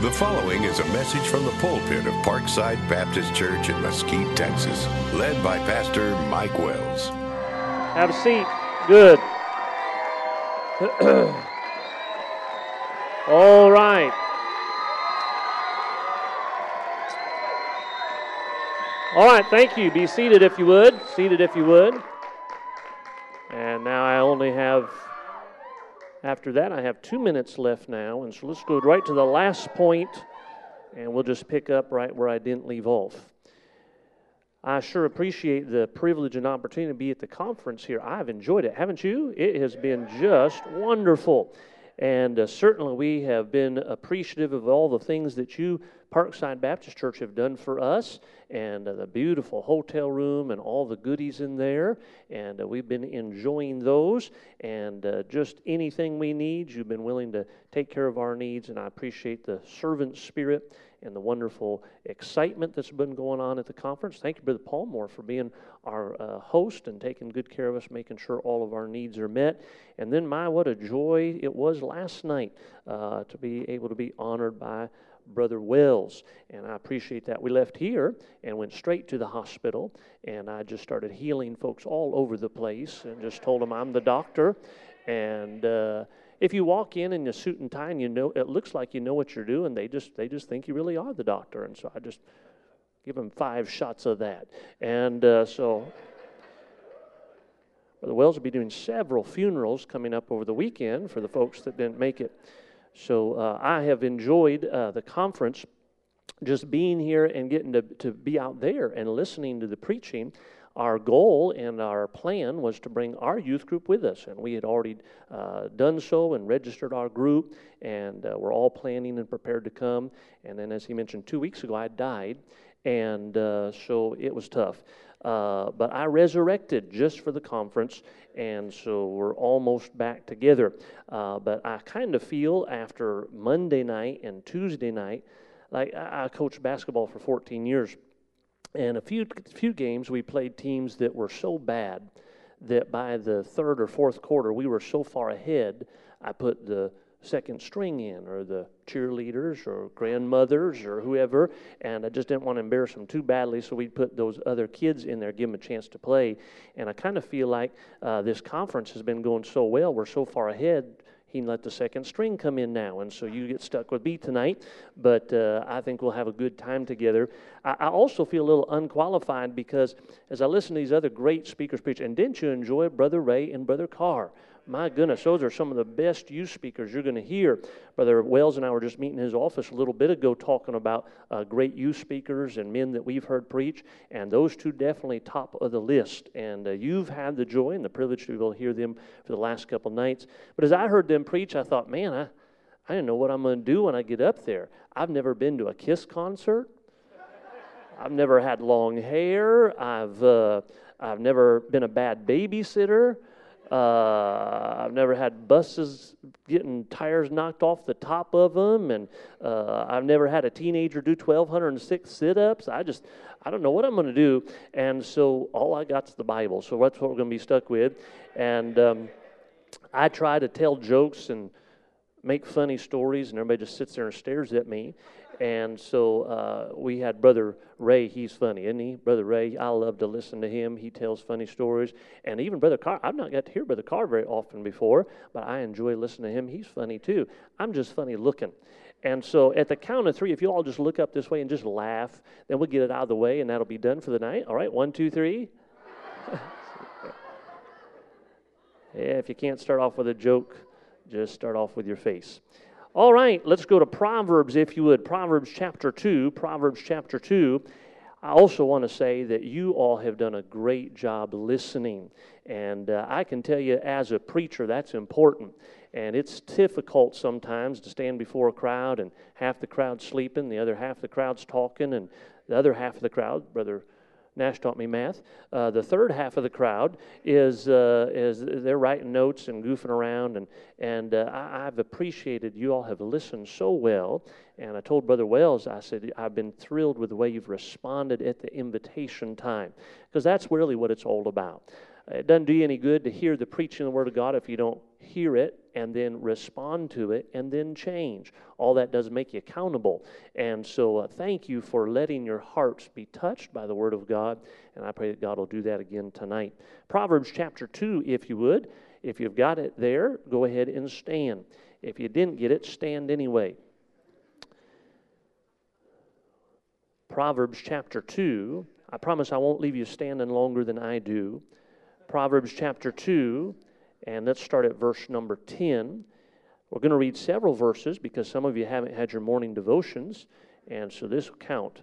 The following is a message from the pulpit of Parkside Baptist Church in Mesquite, Texas, led by Pastor Mike Wells. Have a seat. Good. All right. All right, thank you. Be seated if you would. Seated if you would. And now I only have, after that, I have 2 minutes left now. And so let's go right to the last point, and we'll just pick up right where I didn't leave off. I sure appreciate the privilege and opportunity to be at the conference here. I've enjoyed it, haven't you? It has been just wonderful. And certainly we have been appreciative of all the things that you, Parkside Baptist Church, have done for us, and the beautiful hotel room and all the goodies in there. And we've been enjoying those. And just anything we need, you've been willing to take care of our needs. And I appreciate the servant spirit and the wonderful excitement that's been going on at the conference. Thank you, Brother Palmore, for being our host and taking good care of us, making sure all of our needs are met. And then, what a joy it was last night to be able to be honored by Brother Wells, and I appreciate that. We left here and went straight to the hospital, and I just started healing folks all over the place and just told them I'm the doctor. And if you walk in a suit and tie and you know, it looks like you know what you're doing, they just think you really are the doctor. And so I just give them 5 shots of that. And so Brother Wells will be doing several funerals coming up over the weekend for the folks that didn't make it. So I have enjoyed the conference, just being here and getting to be out there and listening to the preaching. Our goal and our plan was to bring our youth group with us, and we had already done so and registered our group, and we're all planning and prepared to come. And then, as he mentioned, 2 weeks ago, I died, and so it was tough. But I resurrected just for the conference, and so we're almost back together. But I kind of feel after Monday night and Tuesday night, like I coached basketball for 14 years, and a few games we played teams that were so bad that by the third or fourth quarter we were so far ahead, I put the second string in, or the cheerleaders or grandmothers or whoever, and I just didn't want to embarrass them too badly, so we'd put those other kids in there, give them a chance to play. And I kind of feel like this conference has been going so well, we're so far ahead, he can let the second string come in now, and so you get stuck with me tonight, but I think we'll have a good time together. I also feel a little unqualified because as I listen to these other great speakers preach, and didn't you enjoy Brother Ray and Brother Carr? My goodness, those are some of the best youth speakers you're going to hear. Brother Wells and I were just meeting in his office a little bit ago talking about great youth speakers and men that we've heard preach, and those two definitely top of the list. And you've had the joy and the privilege to be able to hear them for the last couple nights. But as I heard them preach, I thought, man, I didn't know what I'm going to do when I get up there. I've never been to a Kiss concert. I've never had long hair. I've never been a bad babysitter. I've never had buses getting tires knocked off the top of them, and I've never had a teenager do 1,206 sit-ups. I don't know what I'm going to do, and so all I got's the Bible, so that's what we're going to be stuck with. And I try to tell jokes and make funny stories, and everybody just sits there and stares at me. And so we had Brother Ray. He's funny, isn't he? Brother Ray, I love to listen to him. He tells funny stories. And even Brother Carr, I've not got to hear Brother Carr very often before, but I enjoy listening to him. He's funny too. I'm just funny looking. And so at the count of 3, if you all just look up this way and just laugh, then we'll get it out of the way, and that'll be done for the night. All right, 1, 2, 3. Yeah, if you can't start off with a joke, just start off with your face. All right, let's go to Proverbs, if you would. Proverbs chapter 2. Proverbs chapter 2. I also want to say that you all have done a great job listening. And I can tell you, as a preacher, that's important. And it's difficult sometimes to stand before a crowd, and half the crowd's sleeping, the other half of the crowd's talking, and the other half of the crowd, Brother Nash taught me math. The third half of the crowd is they're writing notes and goofing around, and I've appreciated you all have listened so well. And I told Brother Wells, I said, I've been thrilled with the way you've responded at the invitation time, because that's really what it's all about. It doesn't do you any good to hear the preaching of the Word of God if you don't hear it and then respond to it and then change. All that does make you accountable. And so thank you for letting your hearts be touched by the Word of God, and I pray that God will do that again tonight. Proverbs chapter 2, if you would. If you've got it there, go ahead and stand. If you didn't get it, stand anyway. Proverbs chapter 2. I promise I won't leave you standing longer than I do. Proverbs chapter 2, and let's start at verse number 10. We're going to read several verses because some of you haven't had your morning devotions, and so this will count.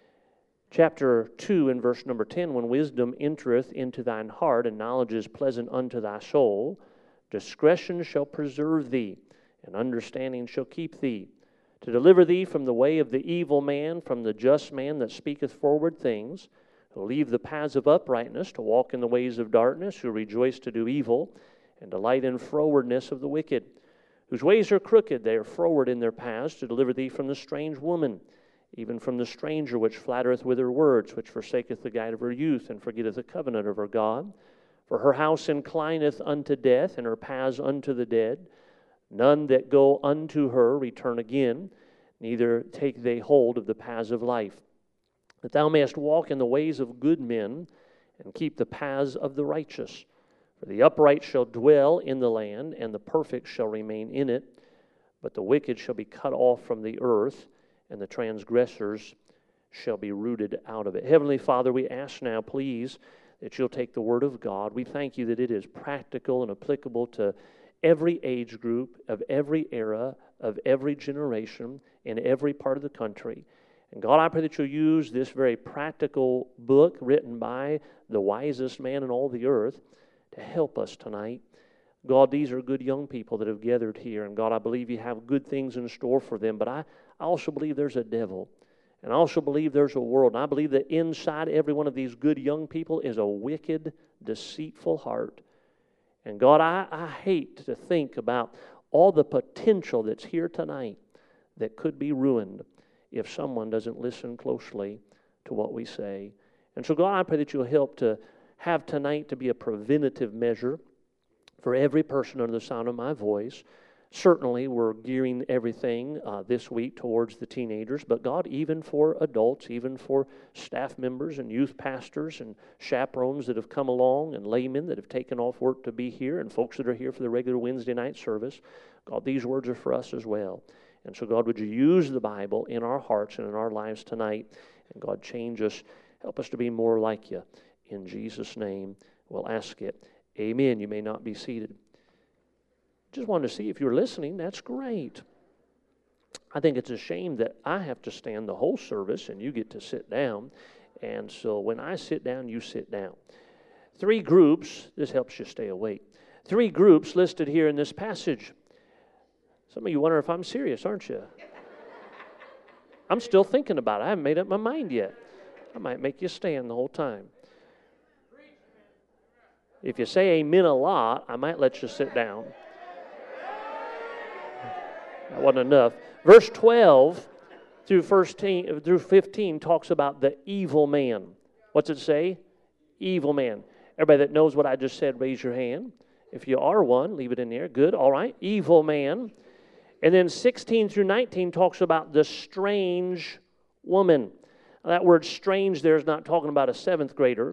Chapter 2 and verse number 10, when wisdom entereth into thine heart, and knowledge is pleasant unto thy soul, discretion shall preserve thee, and understanding shall keep thee, to deliver thee from the way of the evil man, from the just man that speaketh forward things, who leave the paths of uprightness, to walk in the ways of darkness, who rejoice to do evil, and delight in frowardness of the wicked, whose ways are crooked, they are froward in their paths, to deliver thee from the strange woman, even from the stranger which flattereth with her words, which forsaketh the guide of her youth, and forgetteth the covenant of her God. For her house inclineth unto death, and her paths unto the dead. None that go unto her return again, neither take they hold of the paths of life. That thou mayest walk in the ways of good men, and keep the paths of the righteous. For the upright shall dwell in the land, and the perfect shall remain in it. But the wicked shall be cut off from the earth, and the transgressors shall be rooted out of it. Heavenly Father, we ask now, please, that you'll take the Word of God. We thank you that it is practical and applicable to every age group, of every era, of every generation, in every part of the country. And God, I pray that you'll use this very practical book written by the wisest man in all the earth to help us tonight. God, these are good young people that have gathered here, and God, I believe you have good things in store for them, but I also believe there's a devil, and I also believe there's a world, and I believe that inside every one of these good young people is a wicked, deceitful heart. And God, I hate to think about all the potential that's here tonight that could be ruined if someone doesn't listen closely to what we say. And so, God, I pray that you'll help to have tonight to be a preventative measure for every person under the sound of my voice. Certainly, we're gearing everything this week towards the teenagers, but God, even for adults, even for staff members and youth pastors and chaperones that have come along and laymen that have taken off work to be here and folks that are here for the regular Wednesday night service, God, these words are for us as well. And so, God, would you use the Bible in our hearts and in our lives tonight, and God, change us, help us to be more like you. In Jesus' name, we'll ask it. Amen. You may not be seated. Just wanted to see if you're listening. That's great. I think it's a shame that I have to stand the whole service and you get to sit down. And so when I sit down, you sit down. 3 groups, this helps you stay awake. 3 groups listed here in this passage. Some of you wonder if I'm serious, aren't you? I'm still thinking about it. I haven't made up my mind yet. I might make you stand the whole time. If you say amen a lot, I might let you sit down. That wasn't enough. Verse 12 through 15 talks about the evil man. What's it say? Evil man. Everybody that knows what I just said, raise your hand. If you are one, leave it in there. Good. All right. Evil man. And then 16 through 19 talks about the strange woman. Now, that word strange there is not talking about a 7th grader.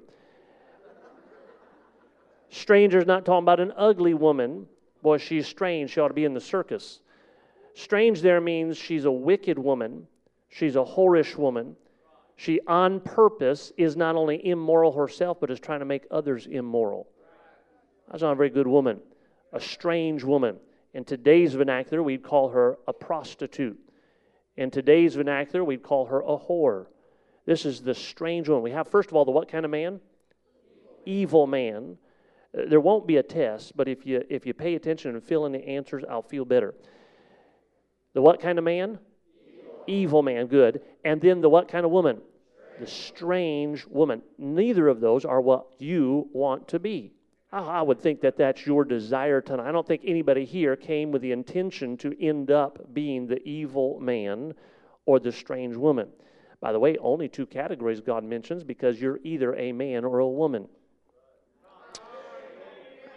Stranger is not talking about an ugly woman. Boy, she's strange. She ought to be in the circus. Strange there means she's a wicked woman. She's a whorish woman. She, on purpose, is not only immoral herself, but is trying to make others immoral. That's not a very good woman. A strange woman. In today's vernacular, we'd call her a prostitute. In today's vernacular, we'd call her a whore. This is the strange woman. We have, first of all, the what kind of man? Evil man. There won't be a test, but if you pay attention and fill in the answers, I'll feel better. The what kind of man? Evil man, good. And then the what kind of woman? The strange woman. Neither of those are what you want to be. I would think that that's your desire tonight. I don't think anybody here came with the intention to end up being the evil man or the strange woman. By the way, only 2 categories God mentions because you're either a man or a woman.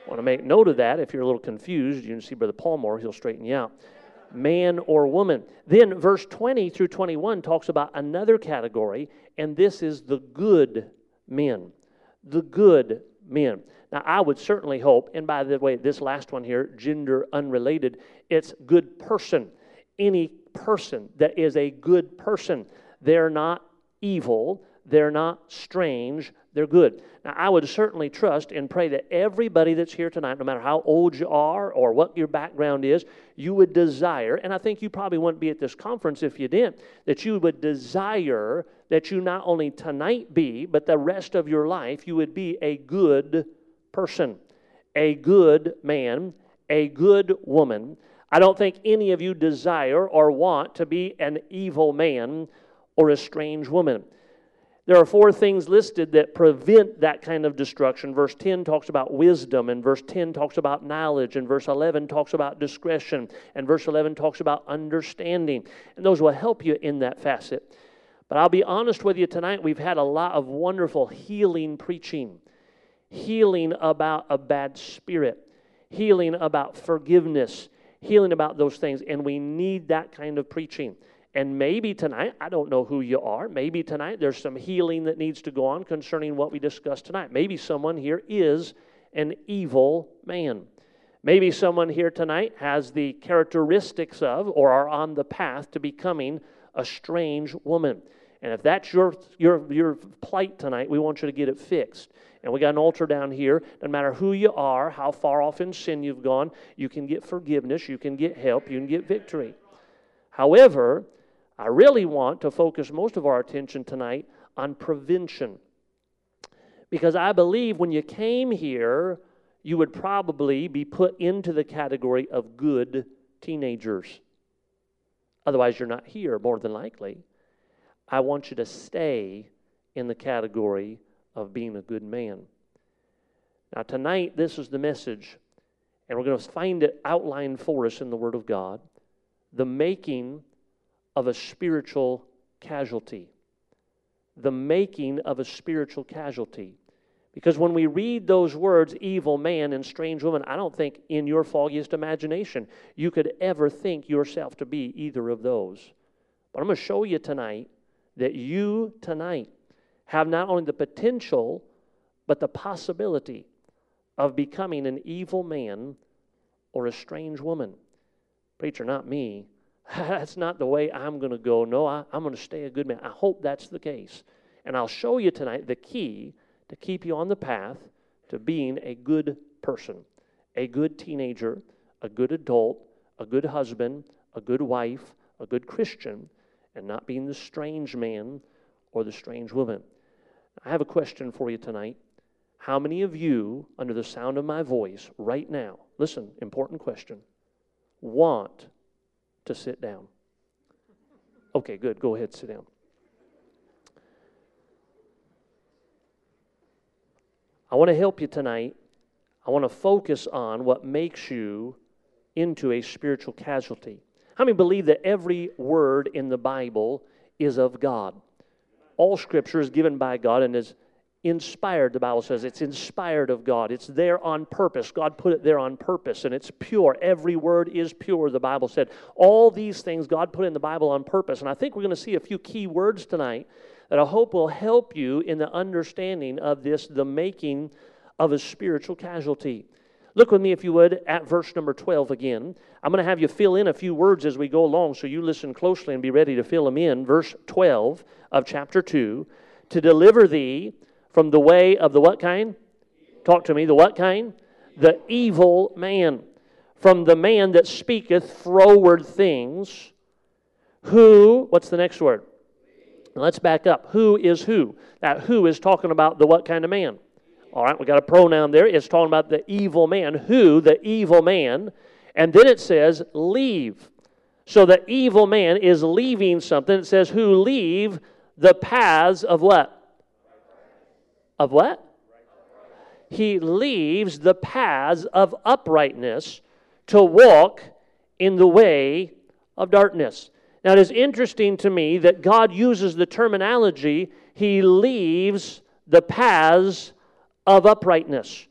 Want to make note of that. If you're a little confused, you can see Brother Palmore. He'll straighten you out. Man or woman. Then verse 20 through 21 talks about another category, and this is the good men. The good men. Now, I would certainly hope, and by the way, this last one here, gender unrelated, it's good person. Any person that is a good person. They're not evil. They're not strange. They're good. Now, I would certainly trust and pray that everybody that's here tonight, no matter how old you are or what your background is, you would desire, and I think you probably wouldn't be at this conference if you didn't, that you would desire that you not only tonight be, but the rest of your life, you would be a good person, a good man, a good woman. I don't think any of you desire or want to be an evil man or a strange woman. There are 4 things listed that prevent that kind of destruction. Verse 10 talks about wisdom, and verse 10 talks about knowledge, and verse 11 talks about discretion, and verse 11 talks about understanding. And those will help you in that facet. But I'll be honest with you tonight, we've had a lot of wonderful healing preaching. Healing about a bad spirit. Healing about forgiveness. Healing about those things. And we need that kind of preaching. And maybe tonight, I don't know who you are, maybe tonight there's some healing that needs to go on concerning what we discussed tonight. Maybe someone here is an evil man. Maybe someone here tonight has the characteristics of or are on the path to becoming a strange woman. And if that's your plight tonight, we want you to get it fixed. And we got an altar down here. No matter who you are, how far off in sin you've gone, you can get forgiveness, you can get help, you can get victory. However, I really want to focus most of our attention tonight on prevention. Because I believe when you came here, you would probably be put into the category of good teenagers. Otherwise, you're not here, more than likely. I want you to stay in the category of being a good man. Now, tonight, this is the message, and we're going to find it outlined for us in the Word of God. The making of a spiritual casualty. The making of a spiritual casualty. Because when we read those words, evil man and strange woman, I don't think in your foggiest imagination you could ever think yourself to be either of those. But I'm going to show you tonight that you tonight have not only the potential, but the possibility of becoming an evil man or a strange woman. Preacher, not me. That's not the way I'm going to go. No, I'm going to stay a good man. I hope that's the case. And I'll show you tonight the key to keep you on the path to being a good person, a good teenager, a good adult, a good husband, a good wife, a good Christian, and not being the strange man or the strange woman. I have a question for you tonight. How many of you, under the sound of my voice right now, listen, important question, want to sit down? Okay, good. Go ahead, sit down. I want to help you tonight. I want to focus on what makes you into a spiritual casualty. How many believe that every word in the Bible is of God? All Scripture is given by God and is inspired, the Bible says. It's inspired of God. It's there on purpose. God put it there on purpose, and it's pure. Every word is pure, the Bible said. All these things God put in the Bible on purpose. And I think we're going to see a few key words tonight that I hope will help you in the understanding of this, the making of a spiritual casualty. Look with me, if you would, at verse number 12 again. I'm going to have you fill in a few words as we go along, so you listen closely and be ready to fill them in. Verse 12 of chapter 2, to deliver thee from the way of the what kind? Talk to me. The what kind? The evil man. From the man that speaketh froward things, who, what's the next word? Let's back up. Who is who? That who is talking about the what kind of man? All right, we got a pronoun there. It's talking about the evil man. Who? The evil man. And then it says, leave. So the evil man is leaving something. It says, who leave the paths of what? Of what? He leaves the paths of uprightness to walk in the way of darkness. Now, it is interesting to me that God uses the terminology, he leaves the paths of uprightness.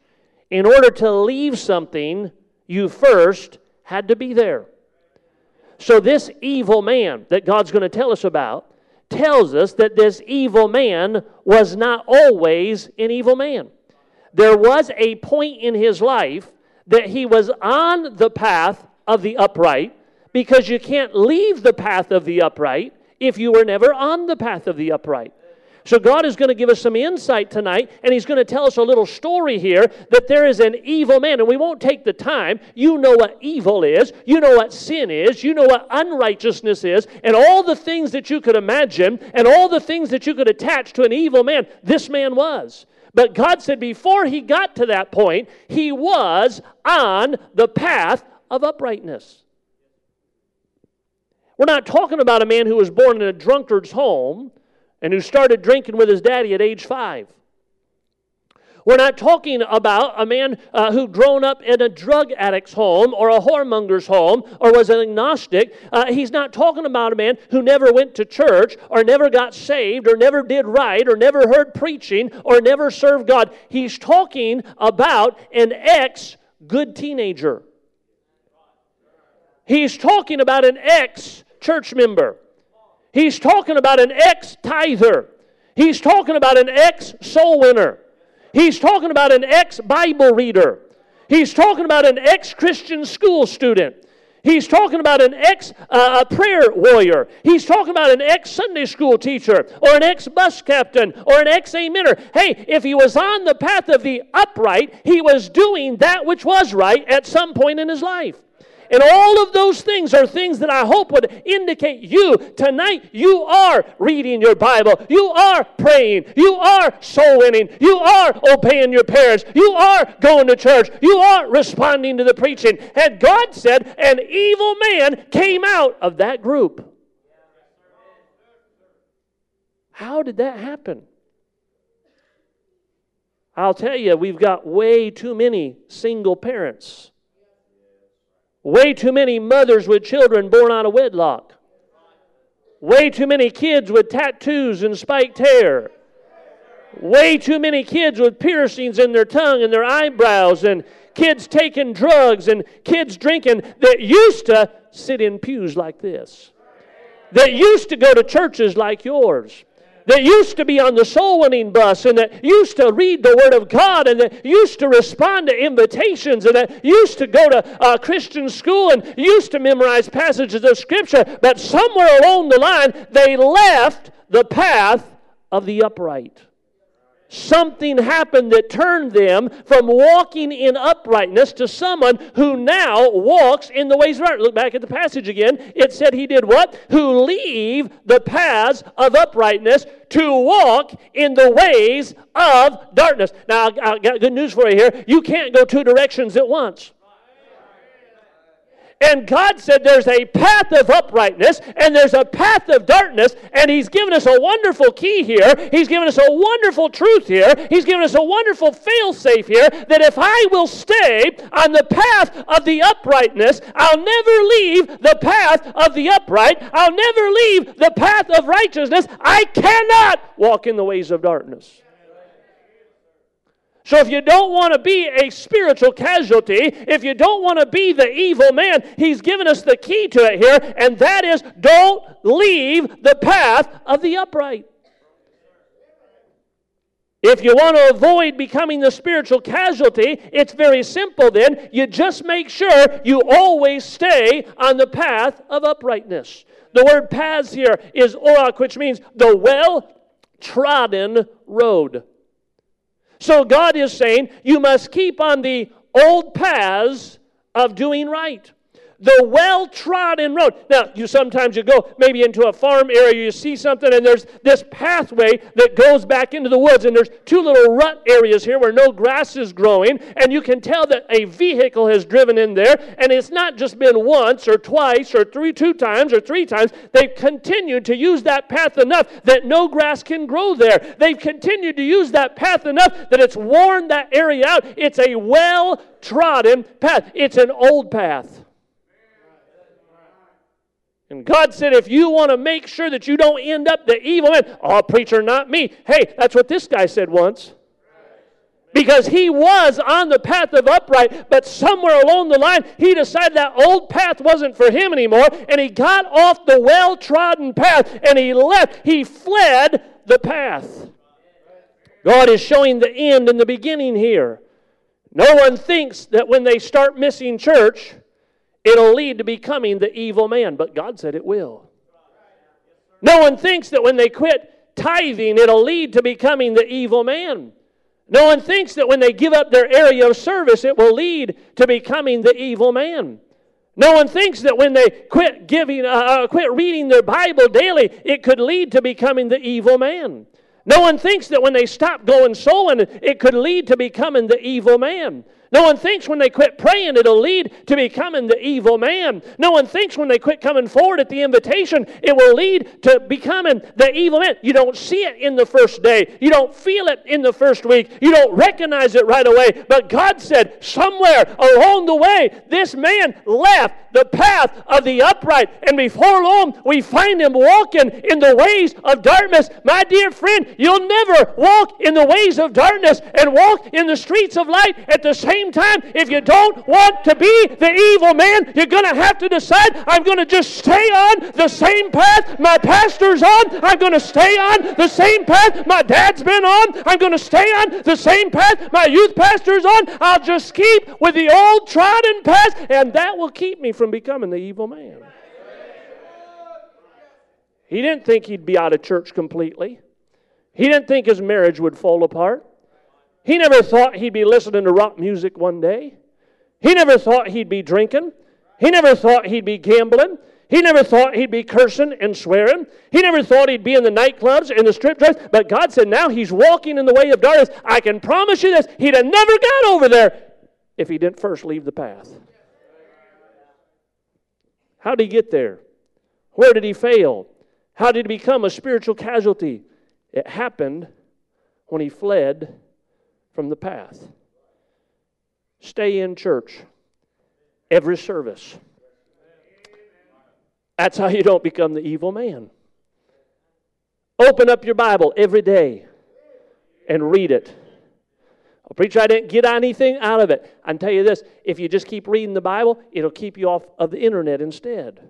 In order to leave something, you first had to be there. So this evil man that God's going to tell us about tells us that this evil man was not always an evil man. There was a point in his life that he was on the path of the upright, because you can't leave the path of the upright if you were never on the path of the upright. So God is going to give us some insight tonight, and He's going to tell us a little story here that there is an evil man, and we won't take the time. You know what evil is. You know what sin is. You know what unrighteousness is, and all the things that you could imagine, and all the things that you could attach to an evil man. This man was. But God said before he got to that point, he was on the path of uprightness. We're not talking about a man who was born in a drunkard's home and who started drinking with his daddy at age 5. We're not talking about a man who'd grown up in a drug addict's home or a whoremonger's home or was an agnostic. He's not talking about a man who never went to church or never got saved or never did right or never heard preaching or never served God. He's talking about an ex-good teenager. He's talking about an ex-church member. He's talking about an ex-tither. He's talking about an ex-soul winner. He's talking about an ex-Bible reader. He's talking about an ex-Christian school student. He's talking about an ex-prayer warrior. He's talking about an ex-Sunday school teacher or an ex-bus captain or an ex-amener. Hey, if he was on the path of the upright, he was doing that which was right at some point in his life. And all of those things are things that I hope would indicate you tonight. You are reading your Bible. You are praying. You are soul winning. You are obeying your parents. You are going to church. You are responding to the preaching. And God said an evil man came out of that group. How did that happen? I'll tell you, we've got way too many single parents. Way too many mothers with children born out of wedlock. Way too many kids with tattoos and spiked hair. Way too many kids with piercings in their tongue and their eyebrows, and kids taking drugs and kids drinking that used to sit in pews like this. That used to go to churches like yours. That used to be on the soul winning bus, and that used to read the Word of God, and that used to respond to invitations, and that used to go to Christian school and used to memorize passages of Scripture. But somewhere along the line, they left the path of the upright. Something happened that turned them from walking in uprightness to someone who now walks in the ways of art. Look back at the passage again. It said he did what? Who leave the paths of uprightness to walk in the ways of darkness. Now, I got good news for you here. You can't go two directions at once. And God said there's a path of uprightness and there's a path of darkness, and He's given us a wonderful key here. He's given us a wonderful truth here. He's given us a wonderful fail-safe here, that if I will stay on the path of the uprightness, I'll never leave the path of the upright. I'll never leave the path of righteousness. I cannot walk in the ways of darkness. So if you don't want to be a spiritual casualty, if you don't want to be the evil man, He's given us the key to it here, and that is don't leave the path of the upright. If you want to avoid becoming the spiritual casualty, it's very simple then. You just make sure you always stay on the path of uprightness. The word paths here is orak, which means the well-trodden road. So God is saying you must keep on the old paths of doing right. The well-trodden road. Now, sometimes you go maybe into a farm area, you see something, and there's this pathway that goes back into the woods, and there's two little rut areas here where no grass is growing, and you can tell that a vehicle has driven in there, and it's not just been once or twice or two times or three times. They've continued to use that path enough that no grass can grow there. They've continued to use that path enough that it's worn that area out. It's a well-trodden path. It's an old path. And God said, if you want to make sure that you don't end up the evil man, oh, preacher, not me. Hey, that's what this guy said once. Because he was on the path of upright, but somewhere along the line, he decided that old path wasn't for him anymore, and he got off the well-trodden path, and he left. He fled the path. God is showing the end and the beginning here. No one thinks that when they start missing church, it'll lead to becoming the evil man, but God said it will. No one thinks that when they quit tithing, it'll lead to becoming the evil man. No one thinks that when they give up their area of service, it will lead to becoming the evil man. No one thinks that when they quit reading their Bible daily, it could lead to becoming the evil man. No one thinks that when they stop going sowing, it could lead to becoming the evil man. No one thinks when they quit praying, it'll lead to becoming the evil man. No one thinks when they quit coming forward at the invitation, it will lead to becoming the evil man. You don't see it in the first day. You don't feel it in the first week. You don't recognize it right away. But God said somewhere along the way, this man left the path of the upright. And before long, we find him walking in the ways of darkness. My dear friend, you'll never walk in the ways of darkness and walk in the streets of light at the same time. If you don't want to be the evil man, you're going to have to decide, I'm going to just stay on the same path my pastor's on. I'm going to stay on the same path my dad's been on. I'm going to stay on the same path my youth pastor's on. I'll just keep with the old trodden path, and that will keep me from becoming the evil man. He didn't think he'd be out of church completely. He didn't think his marriage would fall apart. He never thought he'd be listening to rock music one day. He never thought he'd be drinking. He never thought he'd be gambling. He never thought he'd be cursing and swearing. He never thought he'd be in the nightclubs and the strip clubs. But God said now he's walking in the way of darkness. I can promise you this, he'd have never got over there if he didn't first leave the path. How did he get there? Where did he fail? How did he become a spiritual casualty? It happened when he fled from the path. Stay in church every service. That's how you don't become the evil man. Open up your Bible every day and read it. Oh, preacher, I didn't get anything out of it. I can tell you this, if you just keep reading the Bible, it'll keep you off of the internet instead.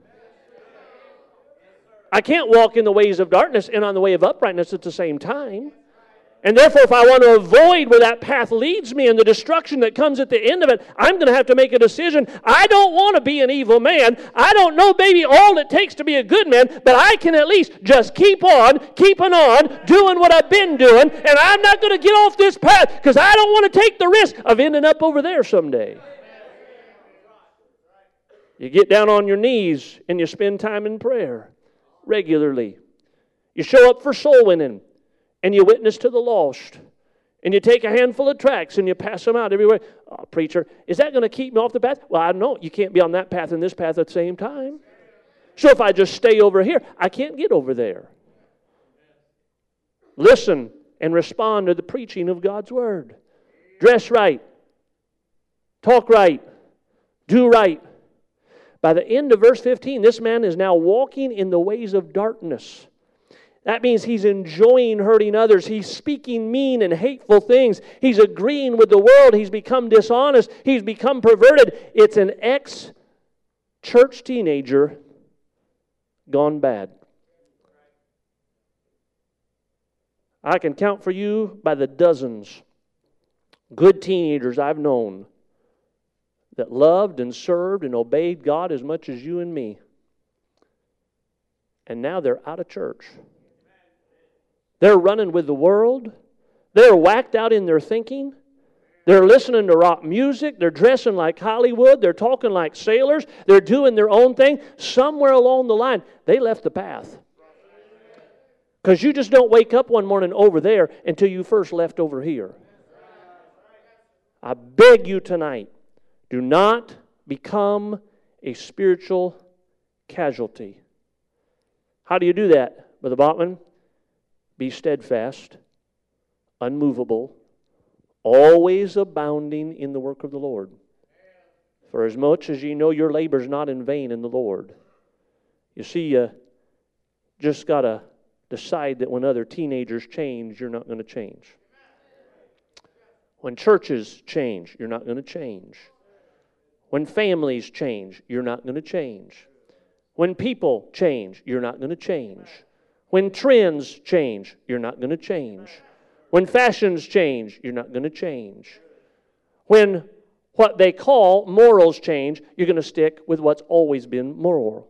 I can't walk in the ways of darkness and on the way of uprightness at the same time. And therefore, if I want to avoid where that path leads me and the destruction that comes at the end of it, I'm going to have to make a decision. I don't want to be an evil man. I don't know maybe all it takes to be a good man, but I can at least just keep on, keeping on, doing what I've been doing, and I'm not going to get off this path because I don't want to take the risk of ending up over there someday. You get down on your knees and you spend time in prayer regularly. You show up for soul winning. And you witness to the lost. And you take a handful of tracts and you pass them out everywhere. Oh, preacher, is that going to keep me off the path? Well, I don't know. You can't be on that path and this path at the same time. So if I just stay over here, I can't get over there. Listen and respond to the preaching of God's Word. Dress right. Talk right. Do right. By the end of verse 15, this man is now walking in the ways of darkness. That means he's enjoying hurting others. He's speaking mean and hateful things. He's agreeing with the world. He's become dishonest. He's become perverted. It's an ex-church teenager gone bad. I can count for you by the dozens good teenagers I've known that loved and served and obeyed God as much as you and me. And now they're out of church. They're running with the world. They're whacked out in their thinking. They're listening to rock music. They're dressing like Hollywood. They're talking like sailors. They're doing their own thing. Somewhere along the line, they left the path. Because you just don't wake up one morning over there until you first left over here. I beg you tonight, do not become a spiritual casualty. How do you do that, Brother Bachman? Be steadfast, unmovable, always abounding in the work of the Lord. For as much as ye know your labor is not in vain in the Lord. You see, you just got to decide that when other teenagers change, you're not going to change. When churches change, you're not going to change. When families change, you're not going to change. When people change, you're not going to change. When trends change, you're not going to change. When fashions change, you're not going to change. When what they call morals change, you're going to stick with what's always been moral.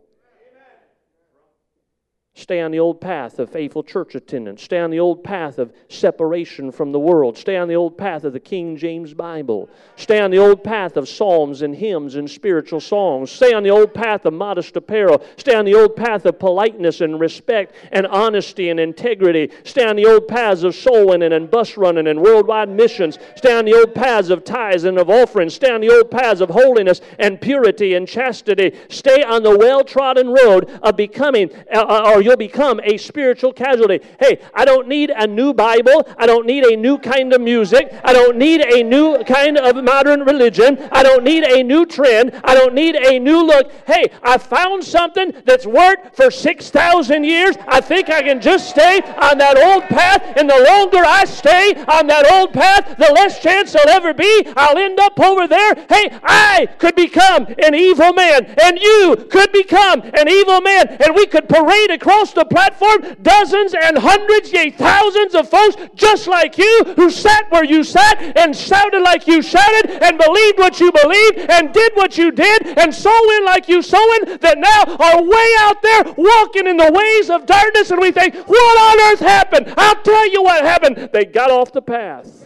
Stay on the old path of faithful church attendance. Stay on the old path of separation from the world. Stay on the old path of the King James Bible. Stay on the old path of psalms and hymns and spiritual songs. Stay on the old path of modest apparel. Stay on the old path of politeness and respect and honesty and integrity. Stay on the old paths of soul winning and bus running and worldwide missions. Stay on the old paths of tithes and of offerings. Stay on the old paths of holiness and purity and chastity. Stay on the well-trodden road of becoming, or you'll become a spiritual casualty. Hey, I don't need a new Bible. I don't need a new kind of music. I don't need a new kind of modern religion. I don't need a new trend. I don't need a new look. Hey, I found something that's worked for 6,000 years. I think I can just stay on that old path, and the longer I stay on that old path, the less chance there'll ever be I'll end up over there. Hey, I could become an evil man, and you could become an evil man, and we could parade across the platform dozens and hundreds, yea, thousands of folks just like you who sat where you sat and shouted like you shouted and believed what you believed and did what you did and sow in like you sow in, that now are way out there walking in the ways of darkness, and we think, what on earth happened? I'll tell you what happened. They got off the path.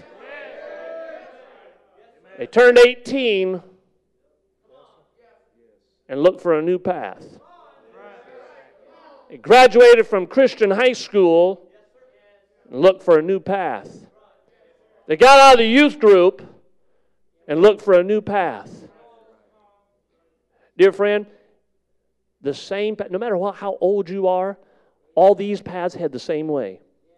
They turned 18 and looked for a new path. They graduated from Christian high school and looked for a new path. They got out of the youth group and looked for a new path. Dear friend, the same path, no matter how old you are, all these paths head the same way.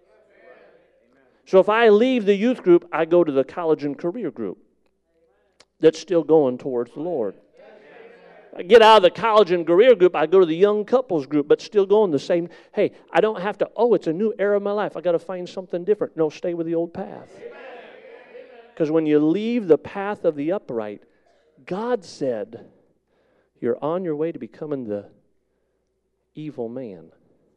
So if I leave the youth group, I go to the college and career group that's still going towards the Lord. I get out of the college and career group, I go to the young couples group, but still going the same. Hey, I don't have to, it's a new era of my life. I got to find something different. No, stay with the old path. Because when you leave the path of the upright, God said, you're on your way to becoming the evil man.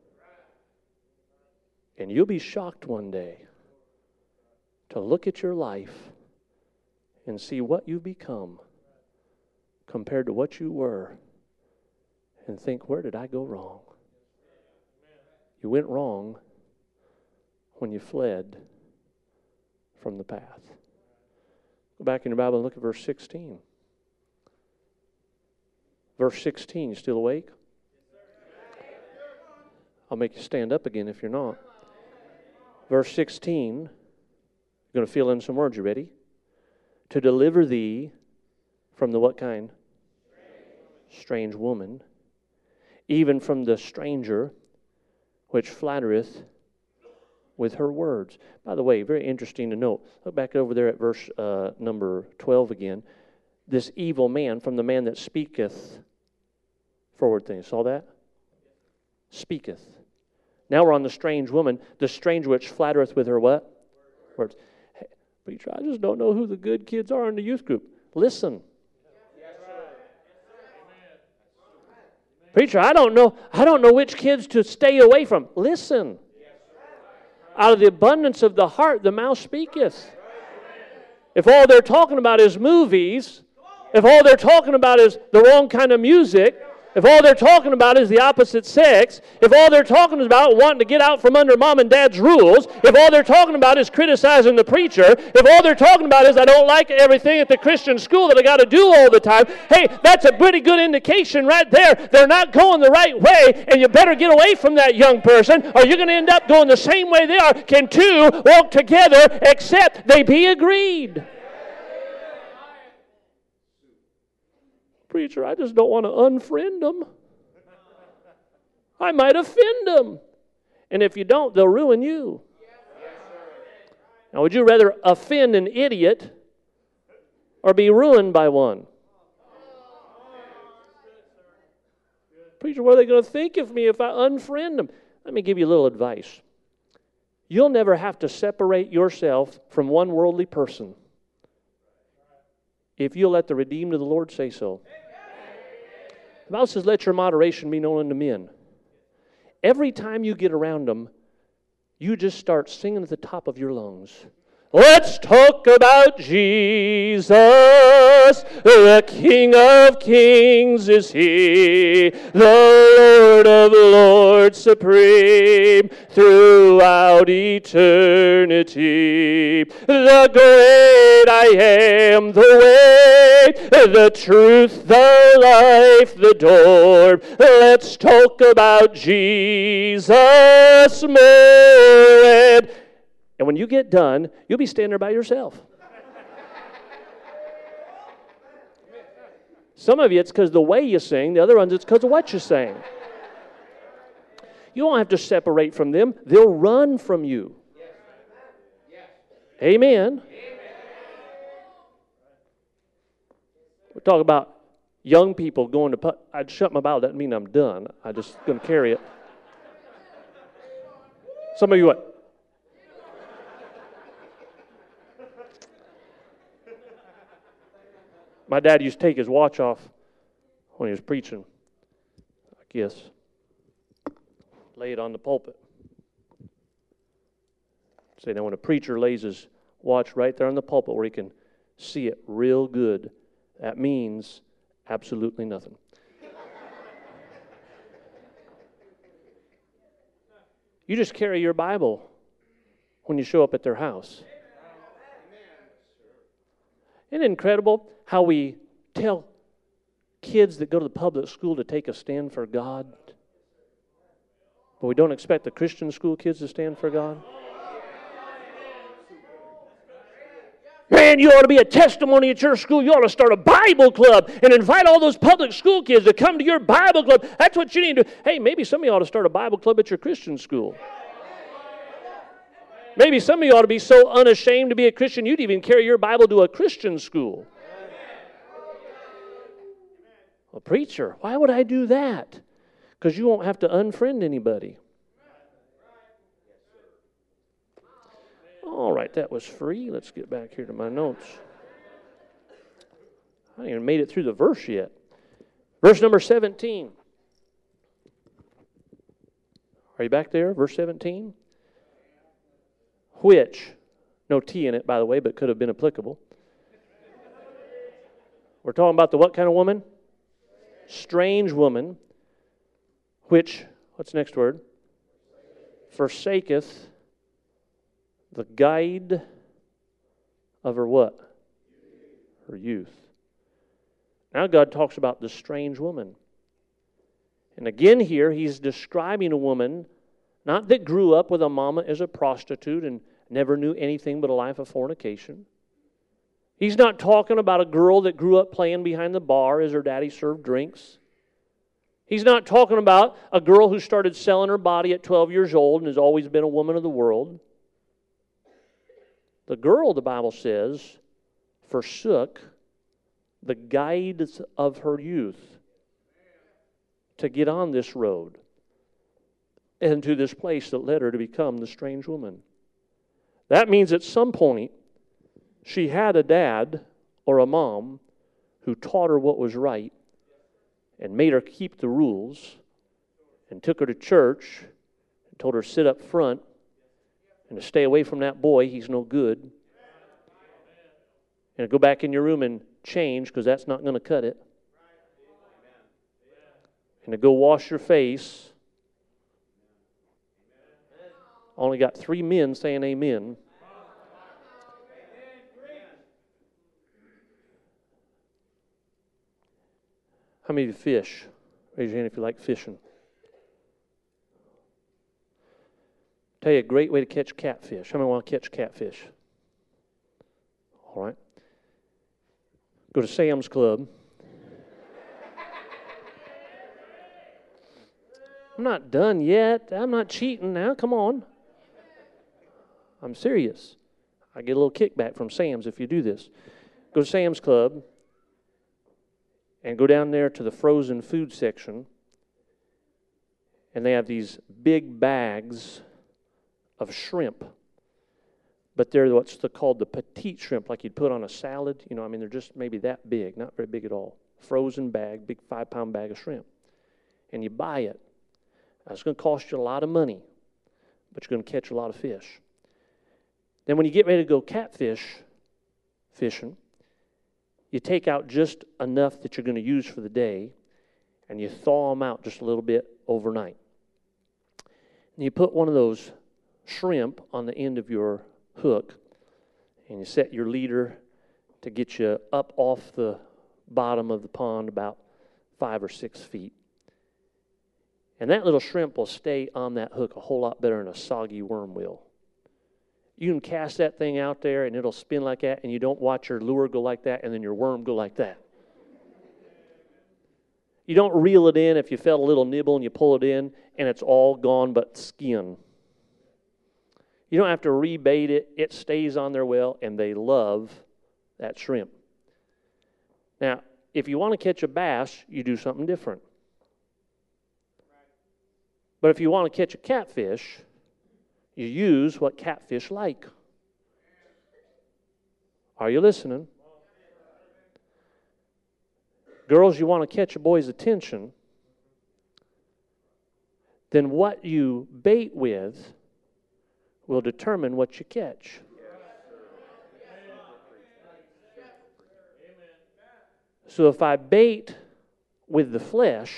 And you'll be shocked one day to look at your life and see what you've become compared to what you were, and think, where did I go wrong? You went wrong when you fled from the path. Go back in your Bible and look at verse 16. Verse 16, you still awake? I'll make you stand up again if you're not. Verse 16, you're going to fill in some words. You ready? To deliver thee from the what kind? Strange woman, even from the stranger which flattereth with her words. By the way, very interesting to note. Look back over there at verse number 12 again. This evil man, from the man that speaketh forward things. Saw that? Speaketh. Now we're on the strange woman. The stranger which flattereth with her what? Words. Hey, preacher, I just don't know who the good kids are in the youth group. Listen. Preacher, I don't know which kids to stay away from. Listen. Out of the abundance of the heart, the mouth speaketh. If all they're talking about is movies, if all they're talking about is the wrong kind of music, if all they're talking about is the opposite sex, if all they're talking about wanting to get out from under mom and dad's rules, if all they're talking about is criticizing the preacher, if all they're talking about is I don't like everything at the Christian school that I got to do all the time, hey, that's a pretty good indication right there. They're not going the right way, and you better get away from that young person, or you're going to end up going the same way they are. Can two walk together except they be agreed? Preacher, I just don't want to unfriend them. I might offend them. And if you don't, they'll ruin you. Now, would you rather offend an idiot or be ruined by one? Preacher, what are they going to think of me if I unfriend them? Let me give you a little advice. You'll never have to separate yourself from one worldly person if you'll let the redeemed of the Lord say so. The Bible says, let your moderation be known unto men. Every time you get around them, you just start singing at the top of your lungs. Let's talk about Jesus, the King of Kings is He, the Lord of Lords supreme throughout eternity. The great I am, the way, the truth, the life, the door. Let's talk about Jesus more. And when you get done, you'll be standing there by yourself. Some of you, it's because of the way you sing. The other ones, it's because of what you sing. You don't have to separate from them. They'll run from you. Amen. We talk about young people going to... I'd shut my Bible. Doesn't mean I'm done. I'm just going to carry it. Some of you what? My dad used to take his watch off when he was preaching, I guess. Lay it on the pulpit. Say, now when a preacher lays his watch right there on the pulpit where he can see it real good, that means absolutely nothing. You just carry your Bible when you show up at their house. Isn't it incredible how we tell kids that go to the public school to take a stand for God, but we don't expect the Christian school kids to stand for God? Man, you ought to be a testimony at your school. You ought to start a Bible club and invite all those public school kids to come to your Bible club. That's what you need to do. Hey, maybe some of you ought to start a Bible club at your Christian school. Maybe some of you ought to be so unashamed to be a Christian, you'd even carry your Bible to a Christian school. Well, preacher, why would I do that? Because you won't have to unfriend anybody. All right, that was free. Let's get back here to my notes. I haven't even made it through the verse yet. Verse number 17. Are you back there? Verse 17. Which, no T in it, by the way, but could have been applicable. We're talking about the what kind of woman? Strange woman, which, what's the next word? Forsaketh the guide of her what? Her youth. Now God talks about the strange woman. And again here, he's describing a woman, not that grew up with a mama as a prostitute and never knew anything but a life of fornication. He's not talking about a girl that grew up playing behind the bar as her daddy served drinks. He's not talking about a girl who started selling her body at 12 years old and has always been a woman of the world. The girl, the Bible says, forsook the guides of her youth to get on this road and to this place that led her to become the strange woman. That means at some point she had a dad or a mom who taught her what was right and made her keep the rules and took her to church and told her to sit up front and to stay away from that boy, he's no good. And to go back in your room and change because that's not going to cut it. And to go wash your face. Only got 3 men saying amen. How many of you fish? Raise your hand if you like fishing. Tell you a great way to catch catfish. How many want to catch catfish? All right. Go to Sam's Club. I'm not done yet. I'm not cheating now. Come on. I'm serious. I get a little kickback from Sam's if you do this. Go to Sam's Club and go down there to the frozen food section, and they have these big bags of shrimp. but they're what's called the petite shrimp, like you'd put on a salad. You know, I mean, they're just maybe that big, not very big at all. Frozen bag, big 5-pound bag of shrimp. And you buy it. Now, it's going to cost you a lot of money, but you're going to catch a lot of fish. Then when you get ready to go catfish fishing, you take out just enough that you're going to use for the day, and you thaw them out just a little bit overnight. And you put one of those shrimp on the end of your hook, and you set your leader to get you up off the bottom of the pond about 5 or 6 feet. And that little shrimp will stay on that hook a whole lot better than a soggy worm will. You can cast that thing out there and it'll spin like that, and you don't watch your lure go like that and then your worm go like that. You don't reel it in if you felt a little nibble and you pull it in and it's all gone but skin. You don't have to rebait it. It stays on there well, and they love that shrimp. Now, if you want to catch a bass, you do something different. But if you want to catch a catfish, you use what catfish like. Are you listening? Girls, you want to catch a boy's attention, then what you bait with will determine what you catch. So if I bait with the flesh,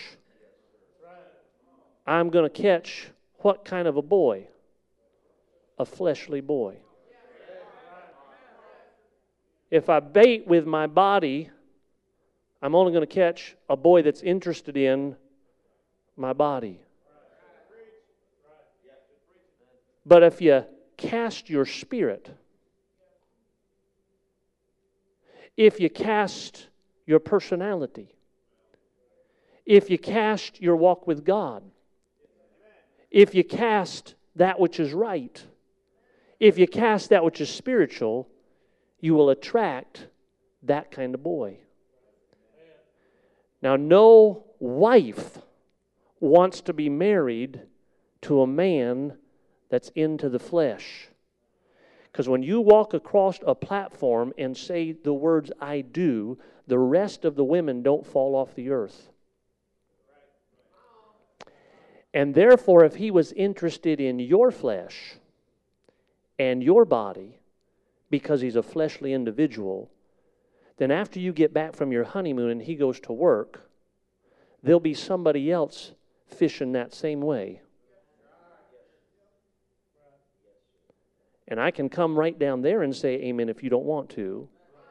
I'm going to catch what kind of a boy? A fleshly boy. If I bait with my body, I'm only going to catch a boy that's interested in my body. But if you cast your spirit, if you cast your personality, if you cast your walk with God, if you cast that which is right, if you cast that which is spiritual, you will attract that kind of boy. Now, no wife wants to be married to a man that's into the flesh. Because when you walk across a platform and say the words, I do, the rest of the women don't fall off the earth. And therefore, if he was interested in your flesh and your body, because he's a fleshly individual, then after you get back from your honeymoon and he goes to work, there'll be somebody else fishing that same way. And I can come right down there and say amen if you don't want to.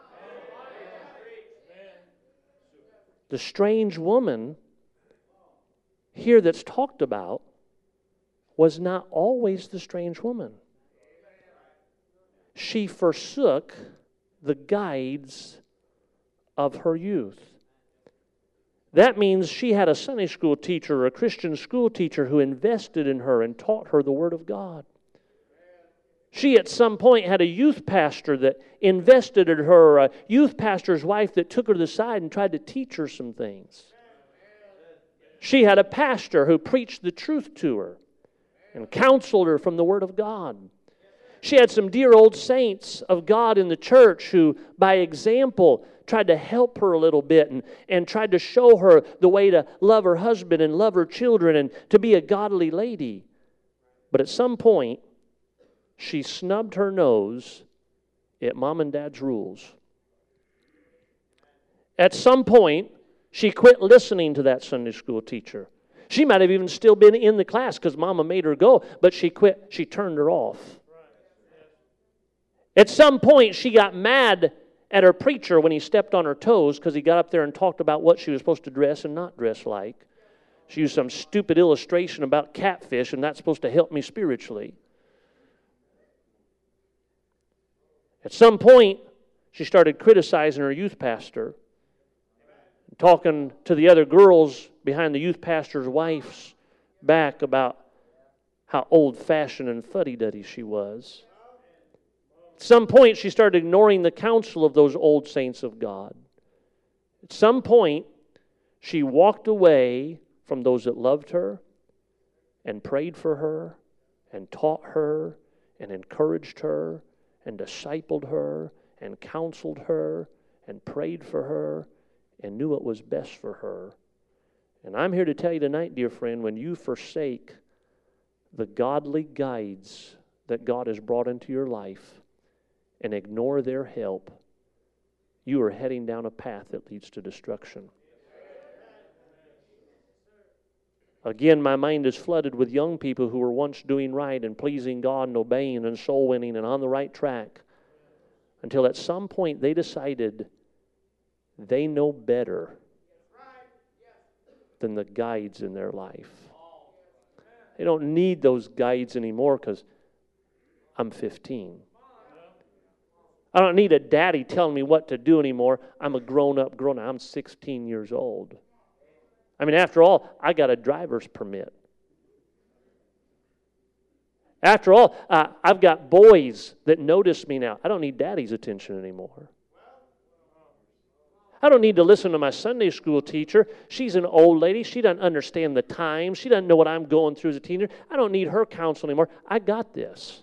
The strange woman here that's talked about was not always the strange woman. She forsook the guides of her youth. That means she had a Sunday school teacher or a Christian school teacher who invested in her and taught her the Word of God. She at some point had a youth pastor that invested in her, a youth pastor's wife that took her to the side and tried to teach her some things. She had a pastor who preached the truth to her and counseled her from the Word of God. She had some dear old saints of God in the church who, by example, tried to help her a little bit and tried to show her the way to love her husband and love her children and to be a godly lady. But at some point, she snubbed her nose at mom and dad's rules. At some point, she quit listening to that Sunday school teacher. She might have even still been in the class because mama made her go, but she quit. She turned her off. At some point, she got mad at her preacher when he stepped on her toes because he got up there and talked about what she was supposed to dress and not dress like. She used some stupid illustration about catfish, and that's supposed to help me spiritually. At some point, she started criticizing her youth pastor, talking to the other girls behind the youth pastor's wife's back about how old-fashioned and fuddy-duddy she was. At some point, she started ignoring the counsel of those old saints of God. At some point, she walked away from those that loved her and prayed for her and taught her and encouraged her and discipled her and counseled her and prayed for her and knew what was best for her. And I'm here to tell you tonight, dear friend, when you forsake the godly guides that God has brought into your life and ignore their help, you are heading down a path that leads to destruction. Again, my mind is flooded with young people who were once doing right and pleasing God and obeying and soul winning and on the right track, until at some point they decided they know better than the guides in their life. They don't need those guides anymore because I'm 15. I don't need a daddy telling me what to do anymore. I'm a grown-up. I'm 16 years old. I mean, after all, I got a driver's permit. After all, I've got boys that notice me now. I don't need daddy's attention anymore. I don't need to listen to my Sunday school teacher. She's an old lady. She doesn't understand the times. She doesn't know what I'm going through as a teenager. I don't need her counsel anymore. I got this.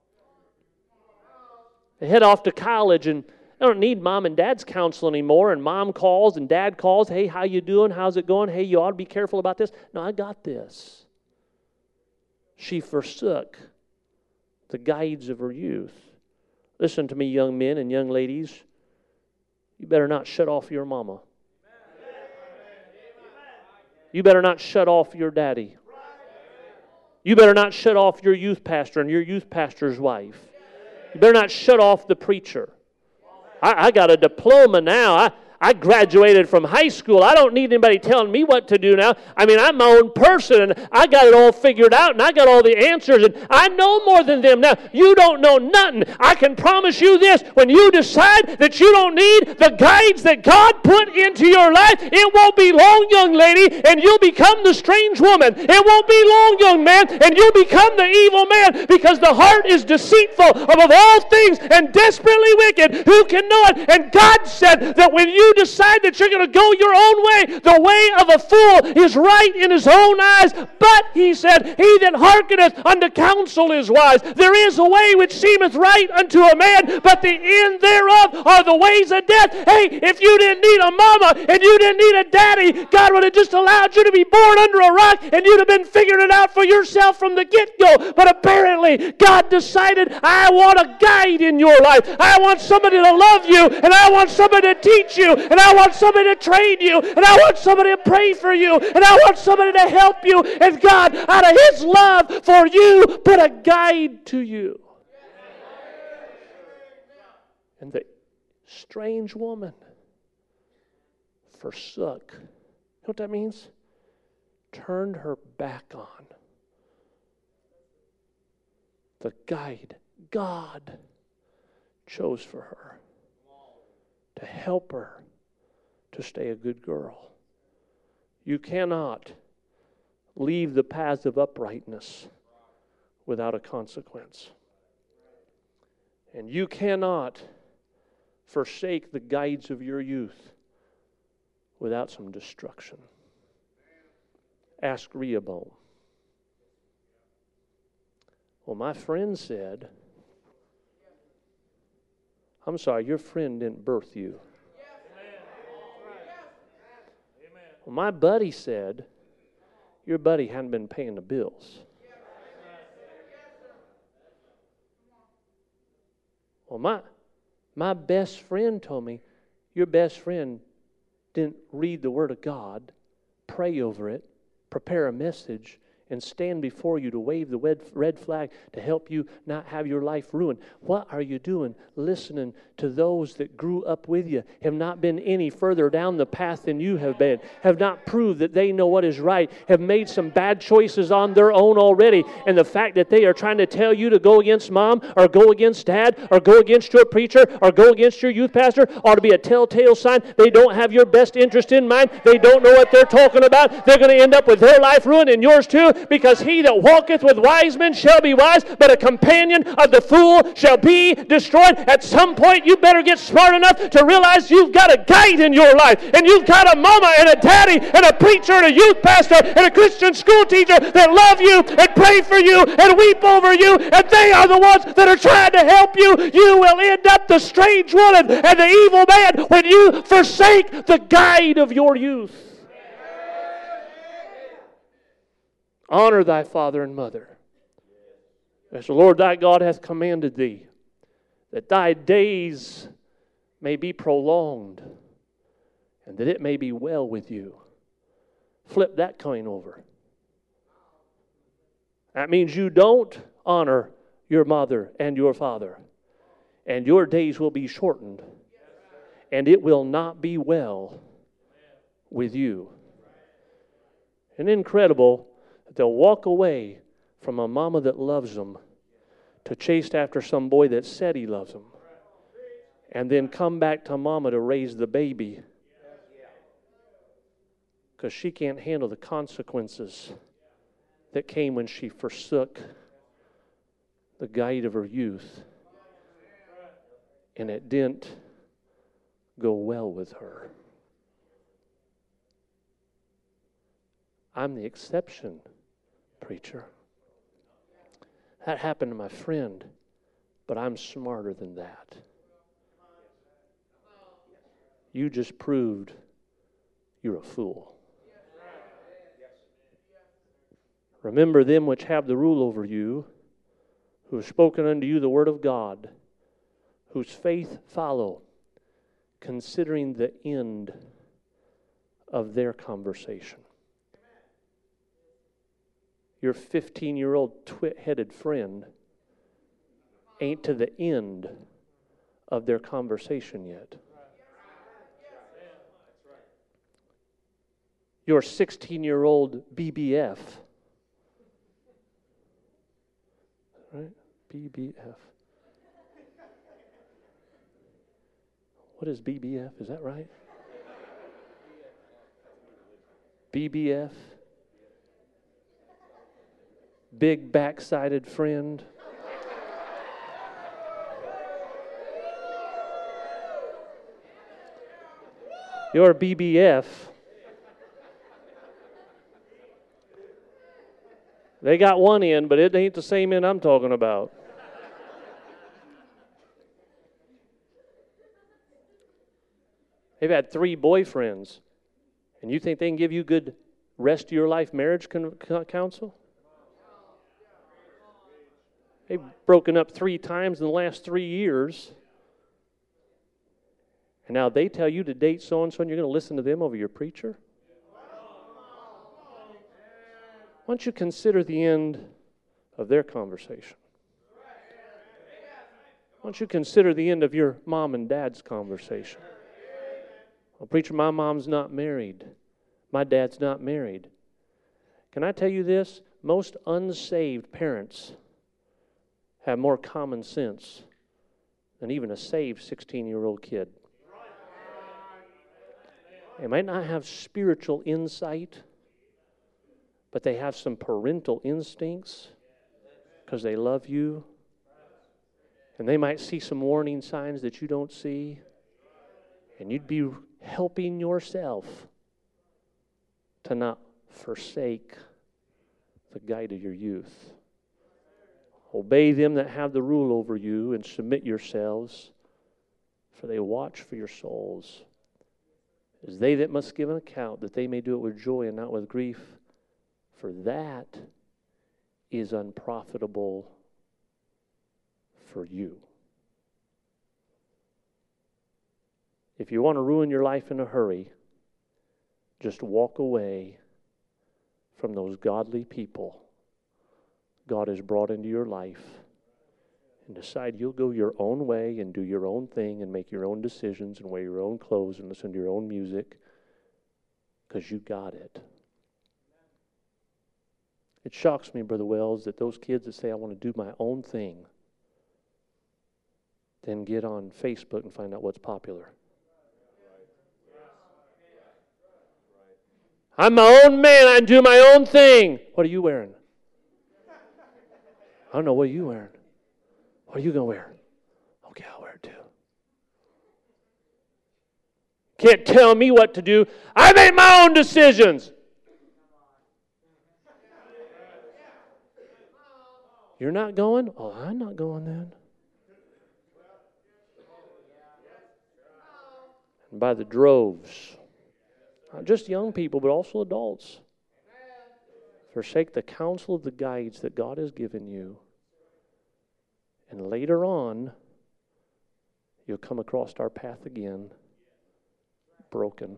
I head off to college, and I don't need mom and dad's counsel anymore, and mom calls and dad calls, hey, how you doing? How's it going? Hey, you ought to be careful about this. No, I got this. She forsook the guides of her youth. Listen to me, young men and young ladies. You better not shut off your mama. You better not shut off your daddy. You better not shut off your youth pastor and your youth pastor's wife. You better not shut off the preacher. I got a diploma now. I graduated from high school. I don't need anybody telling me what to do now. I mean, I'm my own person, and I got it all figured out, and I got all the answers, and I know more than them now. You don't know nothing. I can promise you this. When you decide that you don't need the guides that God put into your life, it won't be long, young lady, and you'll become the strange woman. It won't be long, young man, and you'll become the evil man, because the heart is deceitful above all things and desperately wicked. Who can know it? And God said that when you decide that you're going to go your own way, the way of a fool is right in his own eyes. But, he said, he that hearkeneth unto counsel is wise. There is a way which seemeth right unto a man, but the end thereof are the ways of death. Hey, if you didn't need a mama and you didn't need a daddy, God would have just allowed you to be born under a rock and you'd have been figuring it out for yourself from the get-go. But apparently, God decided, I want a guide in your life. I want somebody to love you, and I want somebody to teach you, and I want somebody to train you, and I want somebody to pray for you, and I want somebody to help you. And God, out of His love for you, put a guide to you. And the strange woman forsook. You know what that means? Turned her back on the guide God chose for her to help her to stay a good girl. You cannot leave the paths of uprightness without a consequence. And you cannot forsake the guides of your youth without some destruction. Ask Rehoboam. Well, my friend said, I'm sorry, your friend didn't birth you. Well, my buddy said, your buddy hadn't been paying the bills. Well, my best friend told me, your best friend didn't read the Word of God, pray over it, prepare a message, and stand before you to wave the red flag to help you not have your life ruined. What are you doing? Listening to those that grew up with you, have not been any further down the path than you have been, have not proved that they know what is right, have made some bad choices on their own already, and the fact that they are trying to tell you to go against mom, or go against dad, or go against your preacher, or go against your youth pastor, ought to be a telltale sign they don't have your best interest in mind. They don't know what they're talking about. They're going to end up with their life ruined and yours too. because he that walketh with wise men shall be wise, but a companion of the fool shall be destroyed. At some point, you better get smart enough to realize you've got a guide in your life, and you've got a mama and a daddy and a preacher and a youth pastor and a Christian school teacher that love you and pray for you and weep over you, and they are the ones that are trying to help you. You will end up the strange woman and the evil man when you forsake the guide of your youth. Honor thy father and mother, as the Lord thy God hath commanded thee, that thy days may be prolonged, and that it may be well with you. Flip that coin over. That means you don't honor your mother and your father, and your days will be shortened, and it will not be well with you. Isn't it incredible that they'll walk away from a mama that loves them to chase after some boy that said he loves them, and then come back to mama to raise the baby because she can't handle the consequences that came when she forsook the guide of her youth, and it didn't go well with her. I'm the exception, preacher. That happened to my friend, but I'm smarter than that. You just proved you're a fool. Remember them which have the rule over you, who have spoken unto you the word of God, whose faith follow, considering the end of their conversation. Your 15-year-old twit-headed friend ain't to the end of their conversation yet. Your 16-year-old BBF, right? BBF. What is BBF? Is that right? BBF. Big back-sided friend. Your BBF. They got one end, but it ain't the same end I'm talking about. They've had 3 boyfriends, and you think they can give you good rest of your life marriage counsel? They've broken up 3 times in the last 3 years. And now they tell you to date so-and-so and you're going to listen to them over your preacher? Why don't you consider the end of their conversation? Why don't you consider the end of your mom and dad's conversation? Well, preacher, my mom's not married. My dad's not married. Can I tell you this? Most unsaved parents have more common sense than even a saved 16-year-old kid. They might not have spiritual insight, but they have some parental instincts because they love you. And they might see some warning signs that you don't see. And you'd be helping yourself to not forsake the guide of your youth. Obey them that have the rule over you and submit yourselves, for they watch for your souls. It is they that must give an account, that they may do it with joy and not with grief, for that is unprofitable for you. If you want to ruin your life in a hurry, just walk away from those godly people God has brought into your life and decide you'll go your own way and do your own thing and make your own decisions and wear your own clothes and listen to your own music because you got it. It shocks me, Brother Wells, that those kids that say, I want to do my own thing, then get on Facebook and find out what's popular. I'm my own man. I do my own thing. What are you wearing? I don't know. What are you wearing? What are you going to wear? Okay, I'll wear it too. Can't tell me what to do. I make my own decisions. You're not going? Oh, I'm not going then. And by the droves, not just young people, but also adults, forsake the counsel of the guides that God has given you. And later on, you'll come across our path again, broken,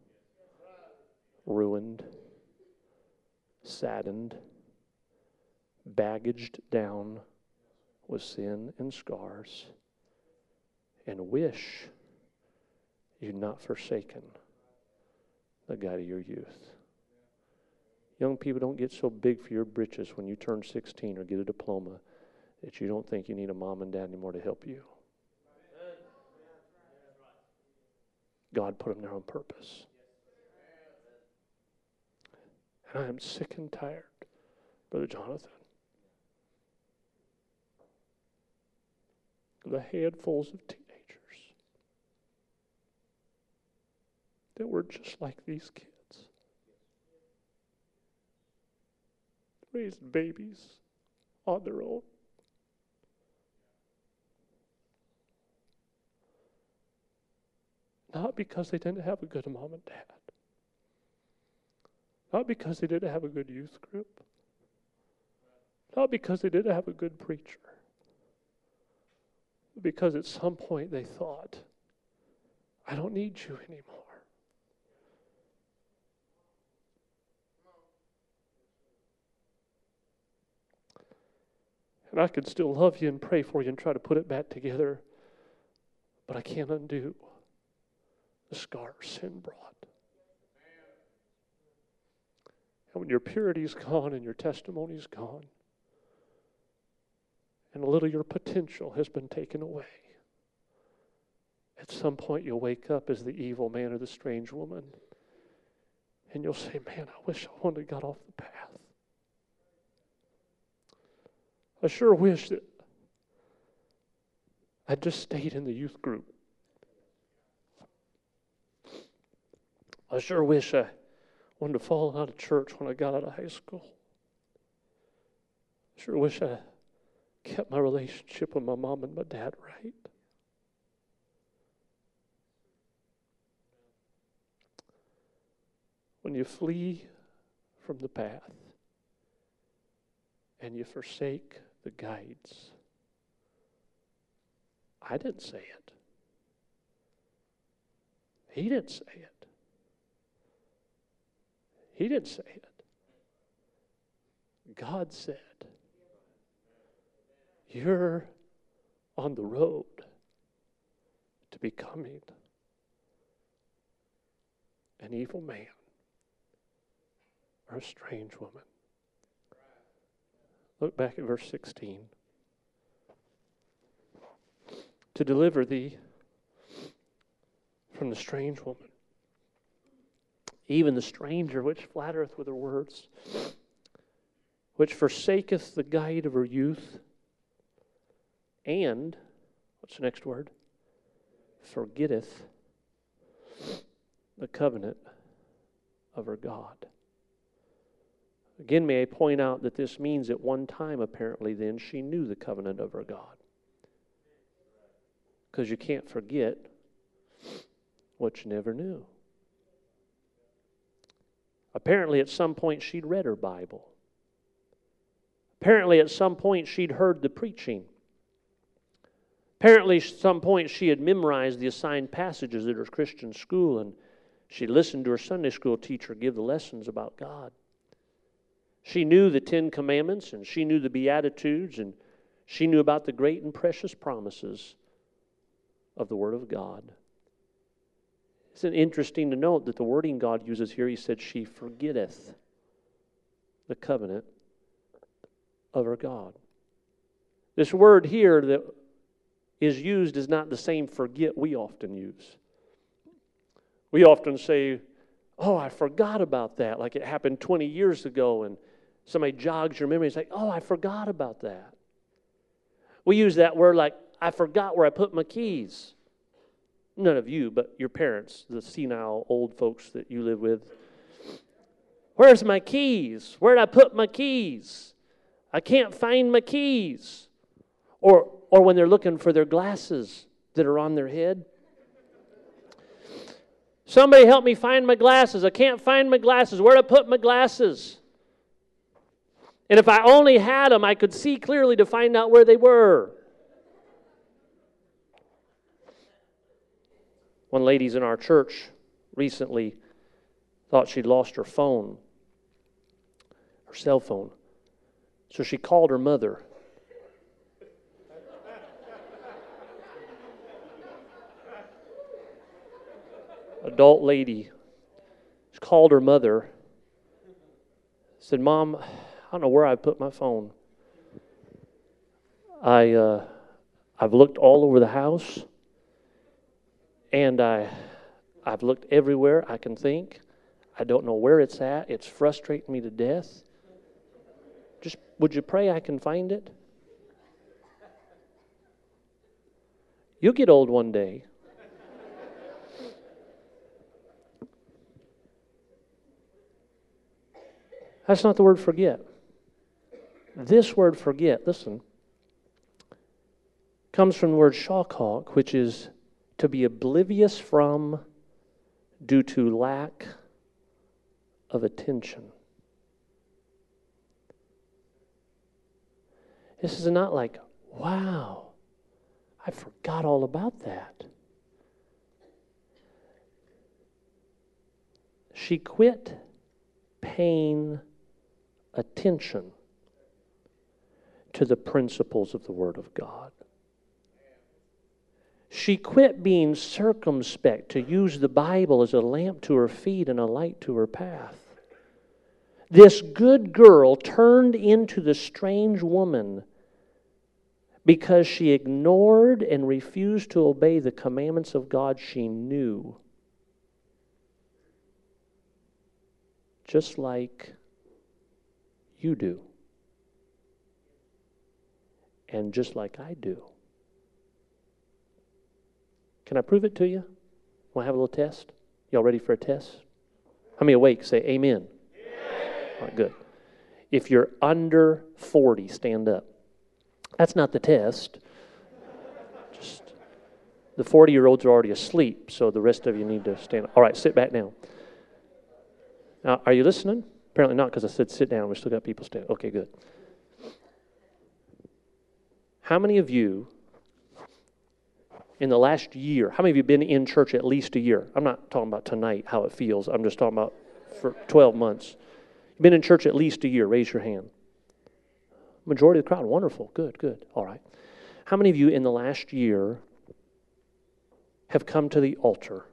ruined, saddened, baggaged down with sin and scars, and wish you'd not forsaken the guide of your youth. Young people, don't get so big for your britches when you turn 16 or get a diploma that you don't think you need a mom and dad anymore to help you. God put them there on purpose. And I am sick and tired, Brother Jonathan, of the handfuls of teenagers that were just like these kids. Raised babies on their own. Not because they didn't have a good mom and dad. Not because they didn't have a good youth group. Not because they didn't have a good preacher. Because at some point they thought, I don't need you anymore. And I can still love you and pray for you and try to put it back together, but I can't undo the scars sin brought. And when your purity's gone and your testimony's gone, and a little of your potential has been taken away, at some point you'll wake up as the evil man or the strange woman, and you'll say, man, I wish I wouldn't have got off the path. I sure wish that I'd just stayed in the youth group. I sure wish I wouldn't have fallen out of church when I got out of high school. I sure wish I kept my relationship with my mom and my dad right. When you flee from the path and you forsake the guides, I didn't say it. He didn't say it. He didn't say it. God said, you're on the road to becoming an evil man or a strange woman. Look back at verse 16. To deliver thee from the strange woman, even the stranger which flattereth with her words, which forsaketh the guide of her youth, and, what's the next word? Forgetteth the covenant of her God. Again, may I point out that this means at one time, apparently, then, she knew the covenant of her God. Because you can't forget what you never knew. Apparently, at some point, she'd read her Bible. Apparently, at some point, she'd heard the preaching. Apparently, at some point, she had memorized the assigned passages at her Christian school, and she listened to her Sunday school teacher give the lessons about God. She knew the 10 Commandments, and she knew the Beatitudes, and she knew about the great and precious promises of the Word of God. It's interesting to note that the wording God uses here, he said, she forgetteth the covenant of her God. This word here that is used is not the same forget we often use. We often say, Oh, I forgot about that. Like it happened 20 years ago, and somebody jogs your memory. It's like, oh, I forgot about that. We use that word like, I forgot where I put my keys. None of you, but your parents, the senile old folks that you live with. Where's my keys? Where'd I put my keys? I can't find my keys. Or when they're looking for their glasses that are on their head. Somebody help me find my glasses. I can't find my glasses. Where'd I put my glasses? And if I only had them, I could see clearly to find out where they were. One lady's in our church recently thought she'd lost her phone, her cell phone. So she called her mother. Adult lady. She called her mother. Said, Mom, I don't know where I put my phone. I've looked all over the house, and I've looked everywhere I can think. I don't know where it's at. It's frustrating me to death. Just would you pray I can find it? You'll get old one day. That's not the word forget. This word forget, listen, comes from the word shakak, which is to be oblivious from due to lack of attention. This is not like, wow, I forgot all about that. She quit paying attention to the principles of the Word of God. She quit being circumspect to use the Bible as a lamp to her feet and a light to her path. This good girl turned into the strange woman because she ignored and refused to obey the commandments of God she knew. Just like you do. And just like I do. Can I prove it to you? Want to have a little test? Y'all ready for a test? How many awake? Say amen. All right, good. If you're under 40, stand up. That's not the test. Just the 40-year-olds are already asleep, so the rest of you need to stand up. All right, sit back down. Now, are you listening? Apparently not, because I said sit down. We still got people standing. Okay, good. How many of you in the last year, how many of you have been in church at least a year? I'm not talking about tonight, how it feels. I'm just talking about for 12 months. You've been in church at least a year. Raise your hand. Majority of the crowd. Wonderful. Good, good. All right. How many of you in the last year have come to the altar?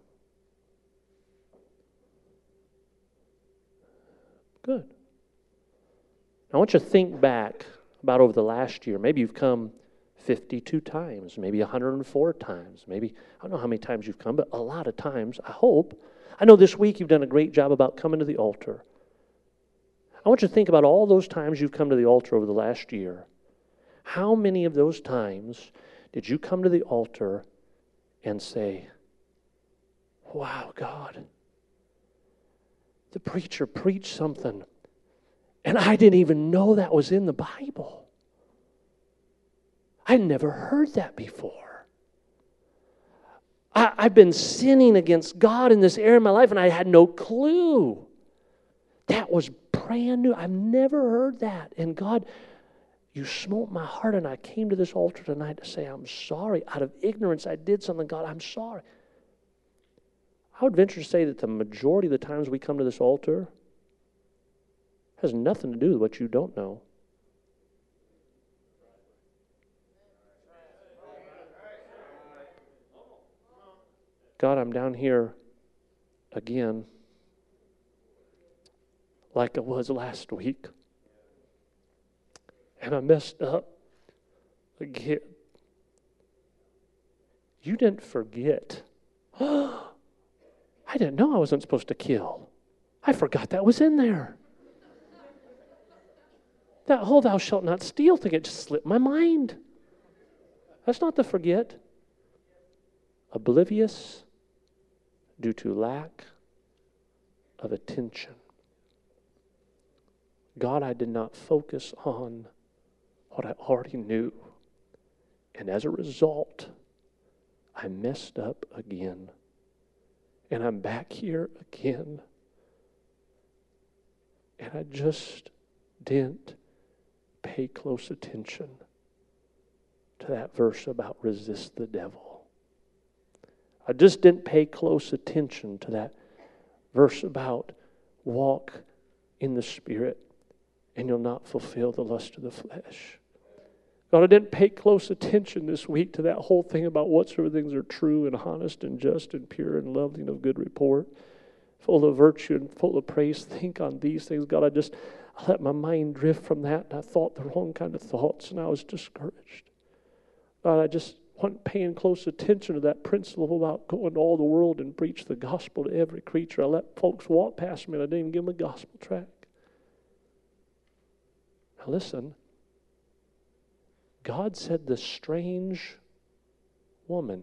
Good. Now, I want you to think back about over the last year. Maybe you've come 52 times, maybe 104 times, maybe, I don't know how many times you've come, but a lot of times, I hope. I know this week you've done a great job about coming to the altar. I want you to think about all those times you've come to the altar over the last year. How many of those times did you come to the altar and say, wow, God, the preacher preached something, and I didn't even know that was in the Bible. I never heard that before. I've been sinning against God in this area of my life, and I had no clue. That was brand new. I've never heard that. And God, you smote my heart, and I came to this altar tonight to say, I'm sorry. Out of ignorance, I did something. God, I'm sorry. I would venture to say that the majority of the times we come to this altar has nothing to do with what you don't know. God, I'm down here again like I was last week. And I messed up again. You didn't forget. I didn't know I wasn't supposed to kill. I forgot that was in there. That whole thou shalt not steal thing, it just slipped my mind. That's not to forget. Oblivious due to lack of attention. God, I did not focus on what I already knew. And as a result, I messed up again. And I'm back here again. And I just didn't pay close attention to that verse about resist the devil. I just didn't pay close attention to that verse about walk in the Spirit and you'll not fulfill the lust of the flesh. God, I didn't pay close attention this week to that whole thing about whatsoever things are true and honest and just and pure and lovely and of good report, full of virtue and full of praise. Think on these things. God, I let my mind drift from that, and I thought the wrong kind of thoughts, and I was discouraged. God, I just wasn't paying close attention to that principle about going to all the world and preach the gospel to every creature. I let folks walk past me, and I didn't even give them a gospel tract. Now listen, God said the strange woman,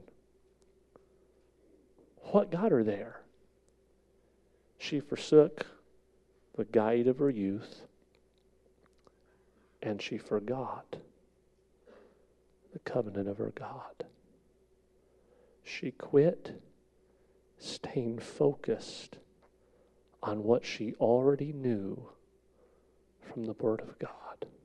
what got her there? She forsook the guide of her youth, and she forgot the covenant of her God. She quit staying focused on what she already knew from the Word of God.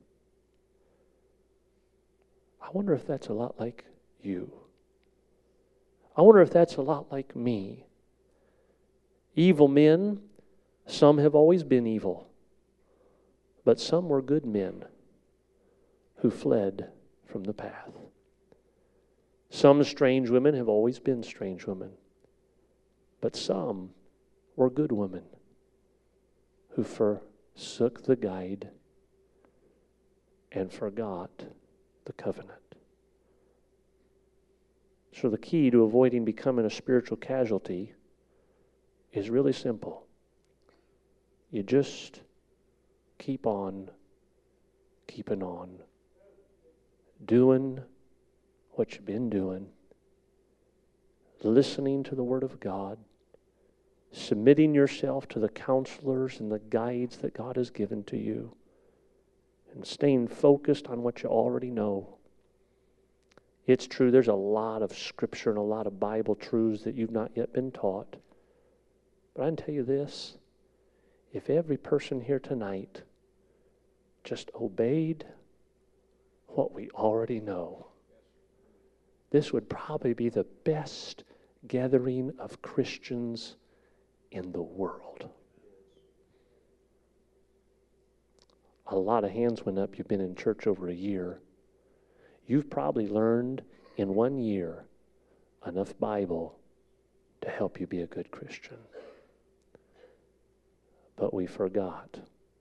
I wonder if that's a lot like you. I wonder if that's a lot like me. Evil men, some have always been evil, but some were good men who fled from the path. Some strange women have always been strange women, but some were good women who forsook the guide and forgot the covenant. So the key to avoiding becoming a spiritual casualty is really simple. You just keep on keeping on, doing what you've been doing, listening to the Word of God, submitting yourself to the counselors and the guides that God has given to you, and staying focused on what you already know. It's true, there's a lot of Scripture and a lot of Bible truths that you've not yet been taught. But I can tell you this, if every person here tonight just obeyed what we already know, this would probably be the best gathering of Christians in the world. A lot of hands went up. You've been in church over a year. You've probably learned in 1 year enough Bible to help you be a good Christian. But we forgot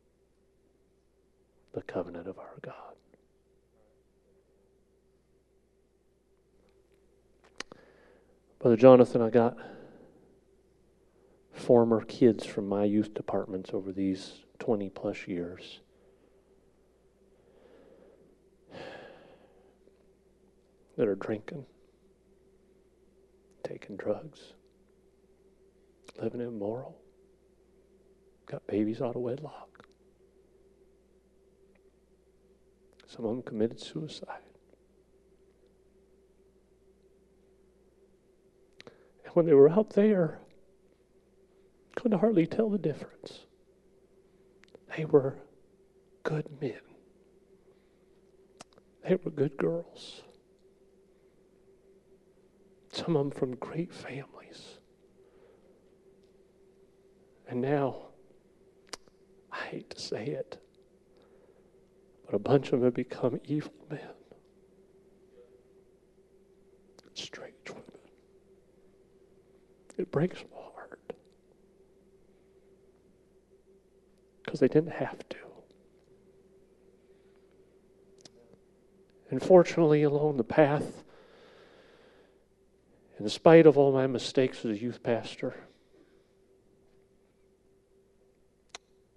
the covenant of our God. Brother Jonathan, I got former kids from my youth departments over these 20 plus years. That are drinking, taking drugs, living immoral, got babies out of wedlock. Some of them committed suicide. And when they were out there, couldn't hardly tell the difference. They were good men. They were good girls. Some of them from great families. And now, I hate to say it, but a bunch of them have become evil men. Strange women. It breaks my heart. Because they didn't have to. And fortunately, along the path, in spite of all my mistakes as a youth pastor,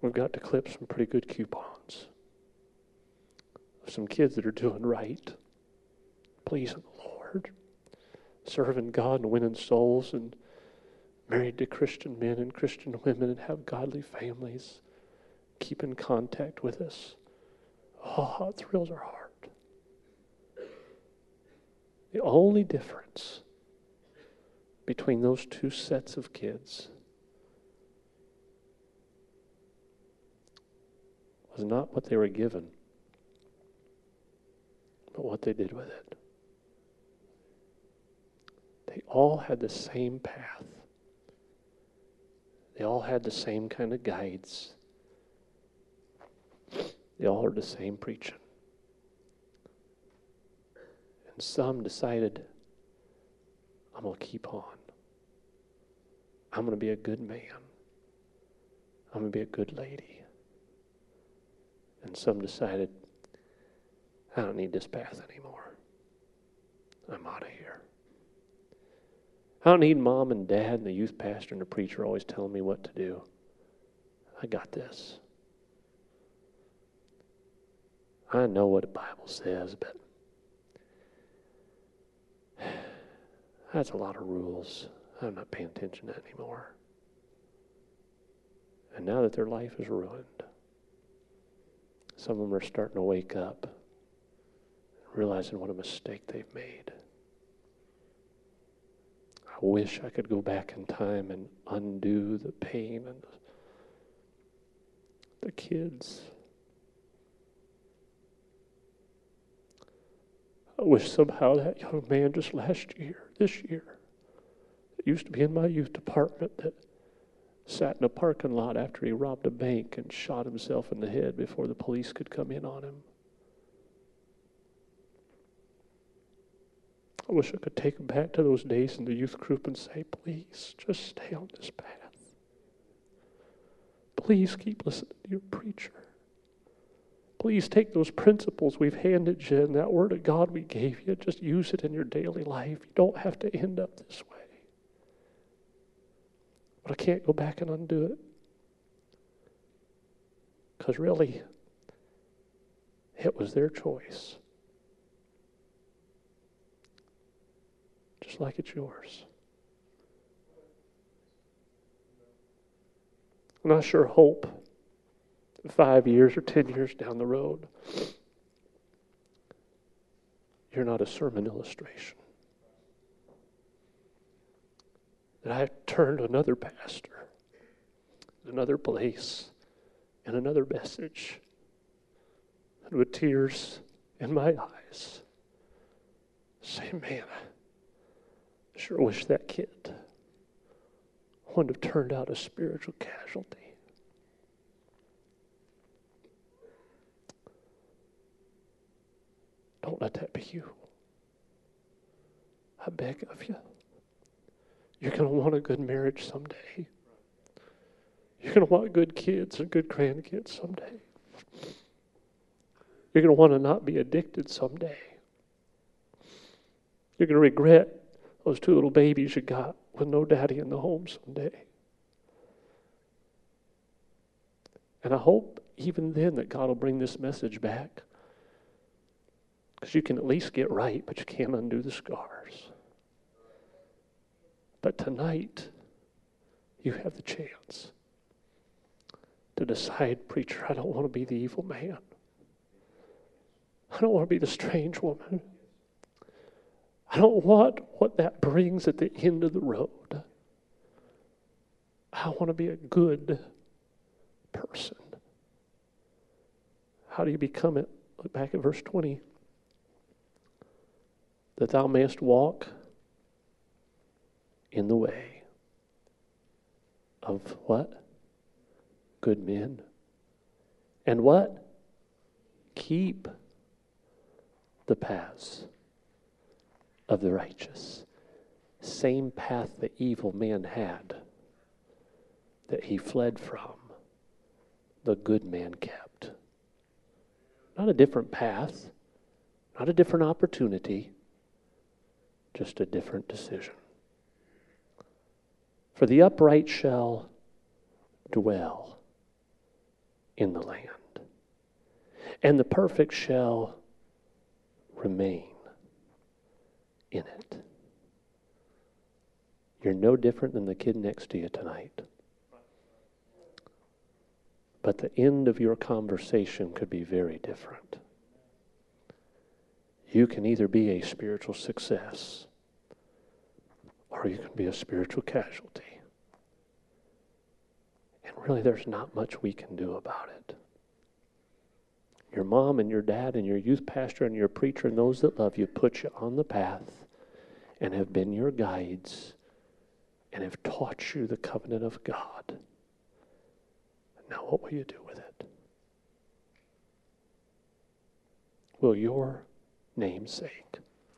we've got to clip some pretty good coupons of some kids that are doing right, pleasing the Lord, serving God and winning souls, and married to Christian men and Christian women and have godly families, keep in contact with us. Oh, it thrills our heart. The only difference between those two sets of kids was not what they were given, but what they did with it. They all had the same path. They all had the same kind of guides. They all heard the same preaching. And some decided, I'm going to keep on. I'm going to be a good man. I'm going to be a good lady. And some decided, I don't need this path anymore. I'm out of here. I don't need mom and dad and the youth pastor and the preacher always telling me what to do. I got this. I know what the Bible says, but that's a lot of rules. I'm not paying attention to that anymore. And now that their life is ruined, some of them are starting to wake up, realizing what a mistake they've made. I wish I could go back in time and undo the pain and the kids. I wish somehow that young man just this year, that used to be in my youth department, that sat in a parking lot after he robbed a bank and shot himself in the head before the police could come in on him. I wish I could take him back to those days in the youth group and say, please, just stay on this path. Please keep listening to your preacher. Please take those principles we've handed you and that word of God we gave you, just use it in your daily life. You don't have to end up this way. But I can't go back and undo it. Because really, it was their choice. Just like it's yours. And I sure hope 5 years or 10 years down the road, you're not a sermon illustration. That I turn to another pastor, another place, and another message, and with tears in my eyes, say, man, I sure wish that kid wouldn't have turned out a spiritual casualty. Don't let that be you. I beg of you. You're going to want a good marriage someday. You're going to want good kids and good grandkids someday. You're going to want to not be addicted someday. You're going to regret those 2 little babies you got with no daddy in the home someday. And I hope even then that God will bring this message back. Because you can at least get right, but you can't undo the scars. But tonight, you have the chance to decide, preacher, I don't want to be the evil man. I don't want to be the strange woman. I don't want what that brings at the end of the road. I want to be a good person. How do you become it? Look back at verse 20. That thou mayest walk in the way of what? Good men. And what? Keep the paths of the righteous. Same path the evil man had that he fled from, the good man kept. Not a different path, not a different opportunity, just a different decision. For the upright shall dwell in the land. And the perfect shall remain in it. You're no different than the kid next to you tonight. But the end of your conversation could be very different. You can either be a spiritual success or you can be a spiritual casualty. And really, there's not much we can do about it. Your mom and your dad and your youth pastor and your preacher and those that love you put you on the path and have been your guides and have taught you the covenant of God. Now, what will you do with it? Will your namesake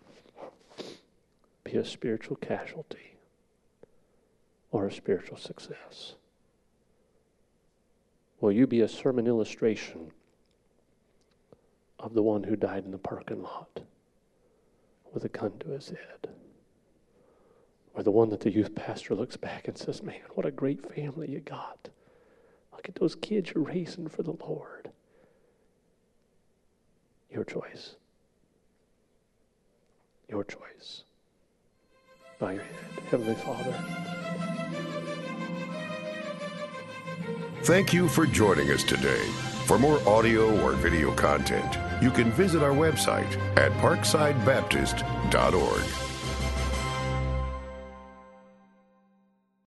be a spiritual casualty or a spiritual success? Will you be a sermon illustration of the one who died in the parking lot with a gun to his head? Or the one that the youth pastor looks back and says, man, what a great family you got. Look at those kids you're raising for the Lord. Your choice. Your choice. Bow your head. Heavenly Father. Thank you for joining us today. For more audio or video content, you can visit our website at parksidebaptist.org.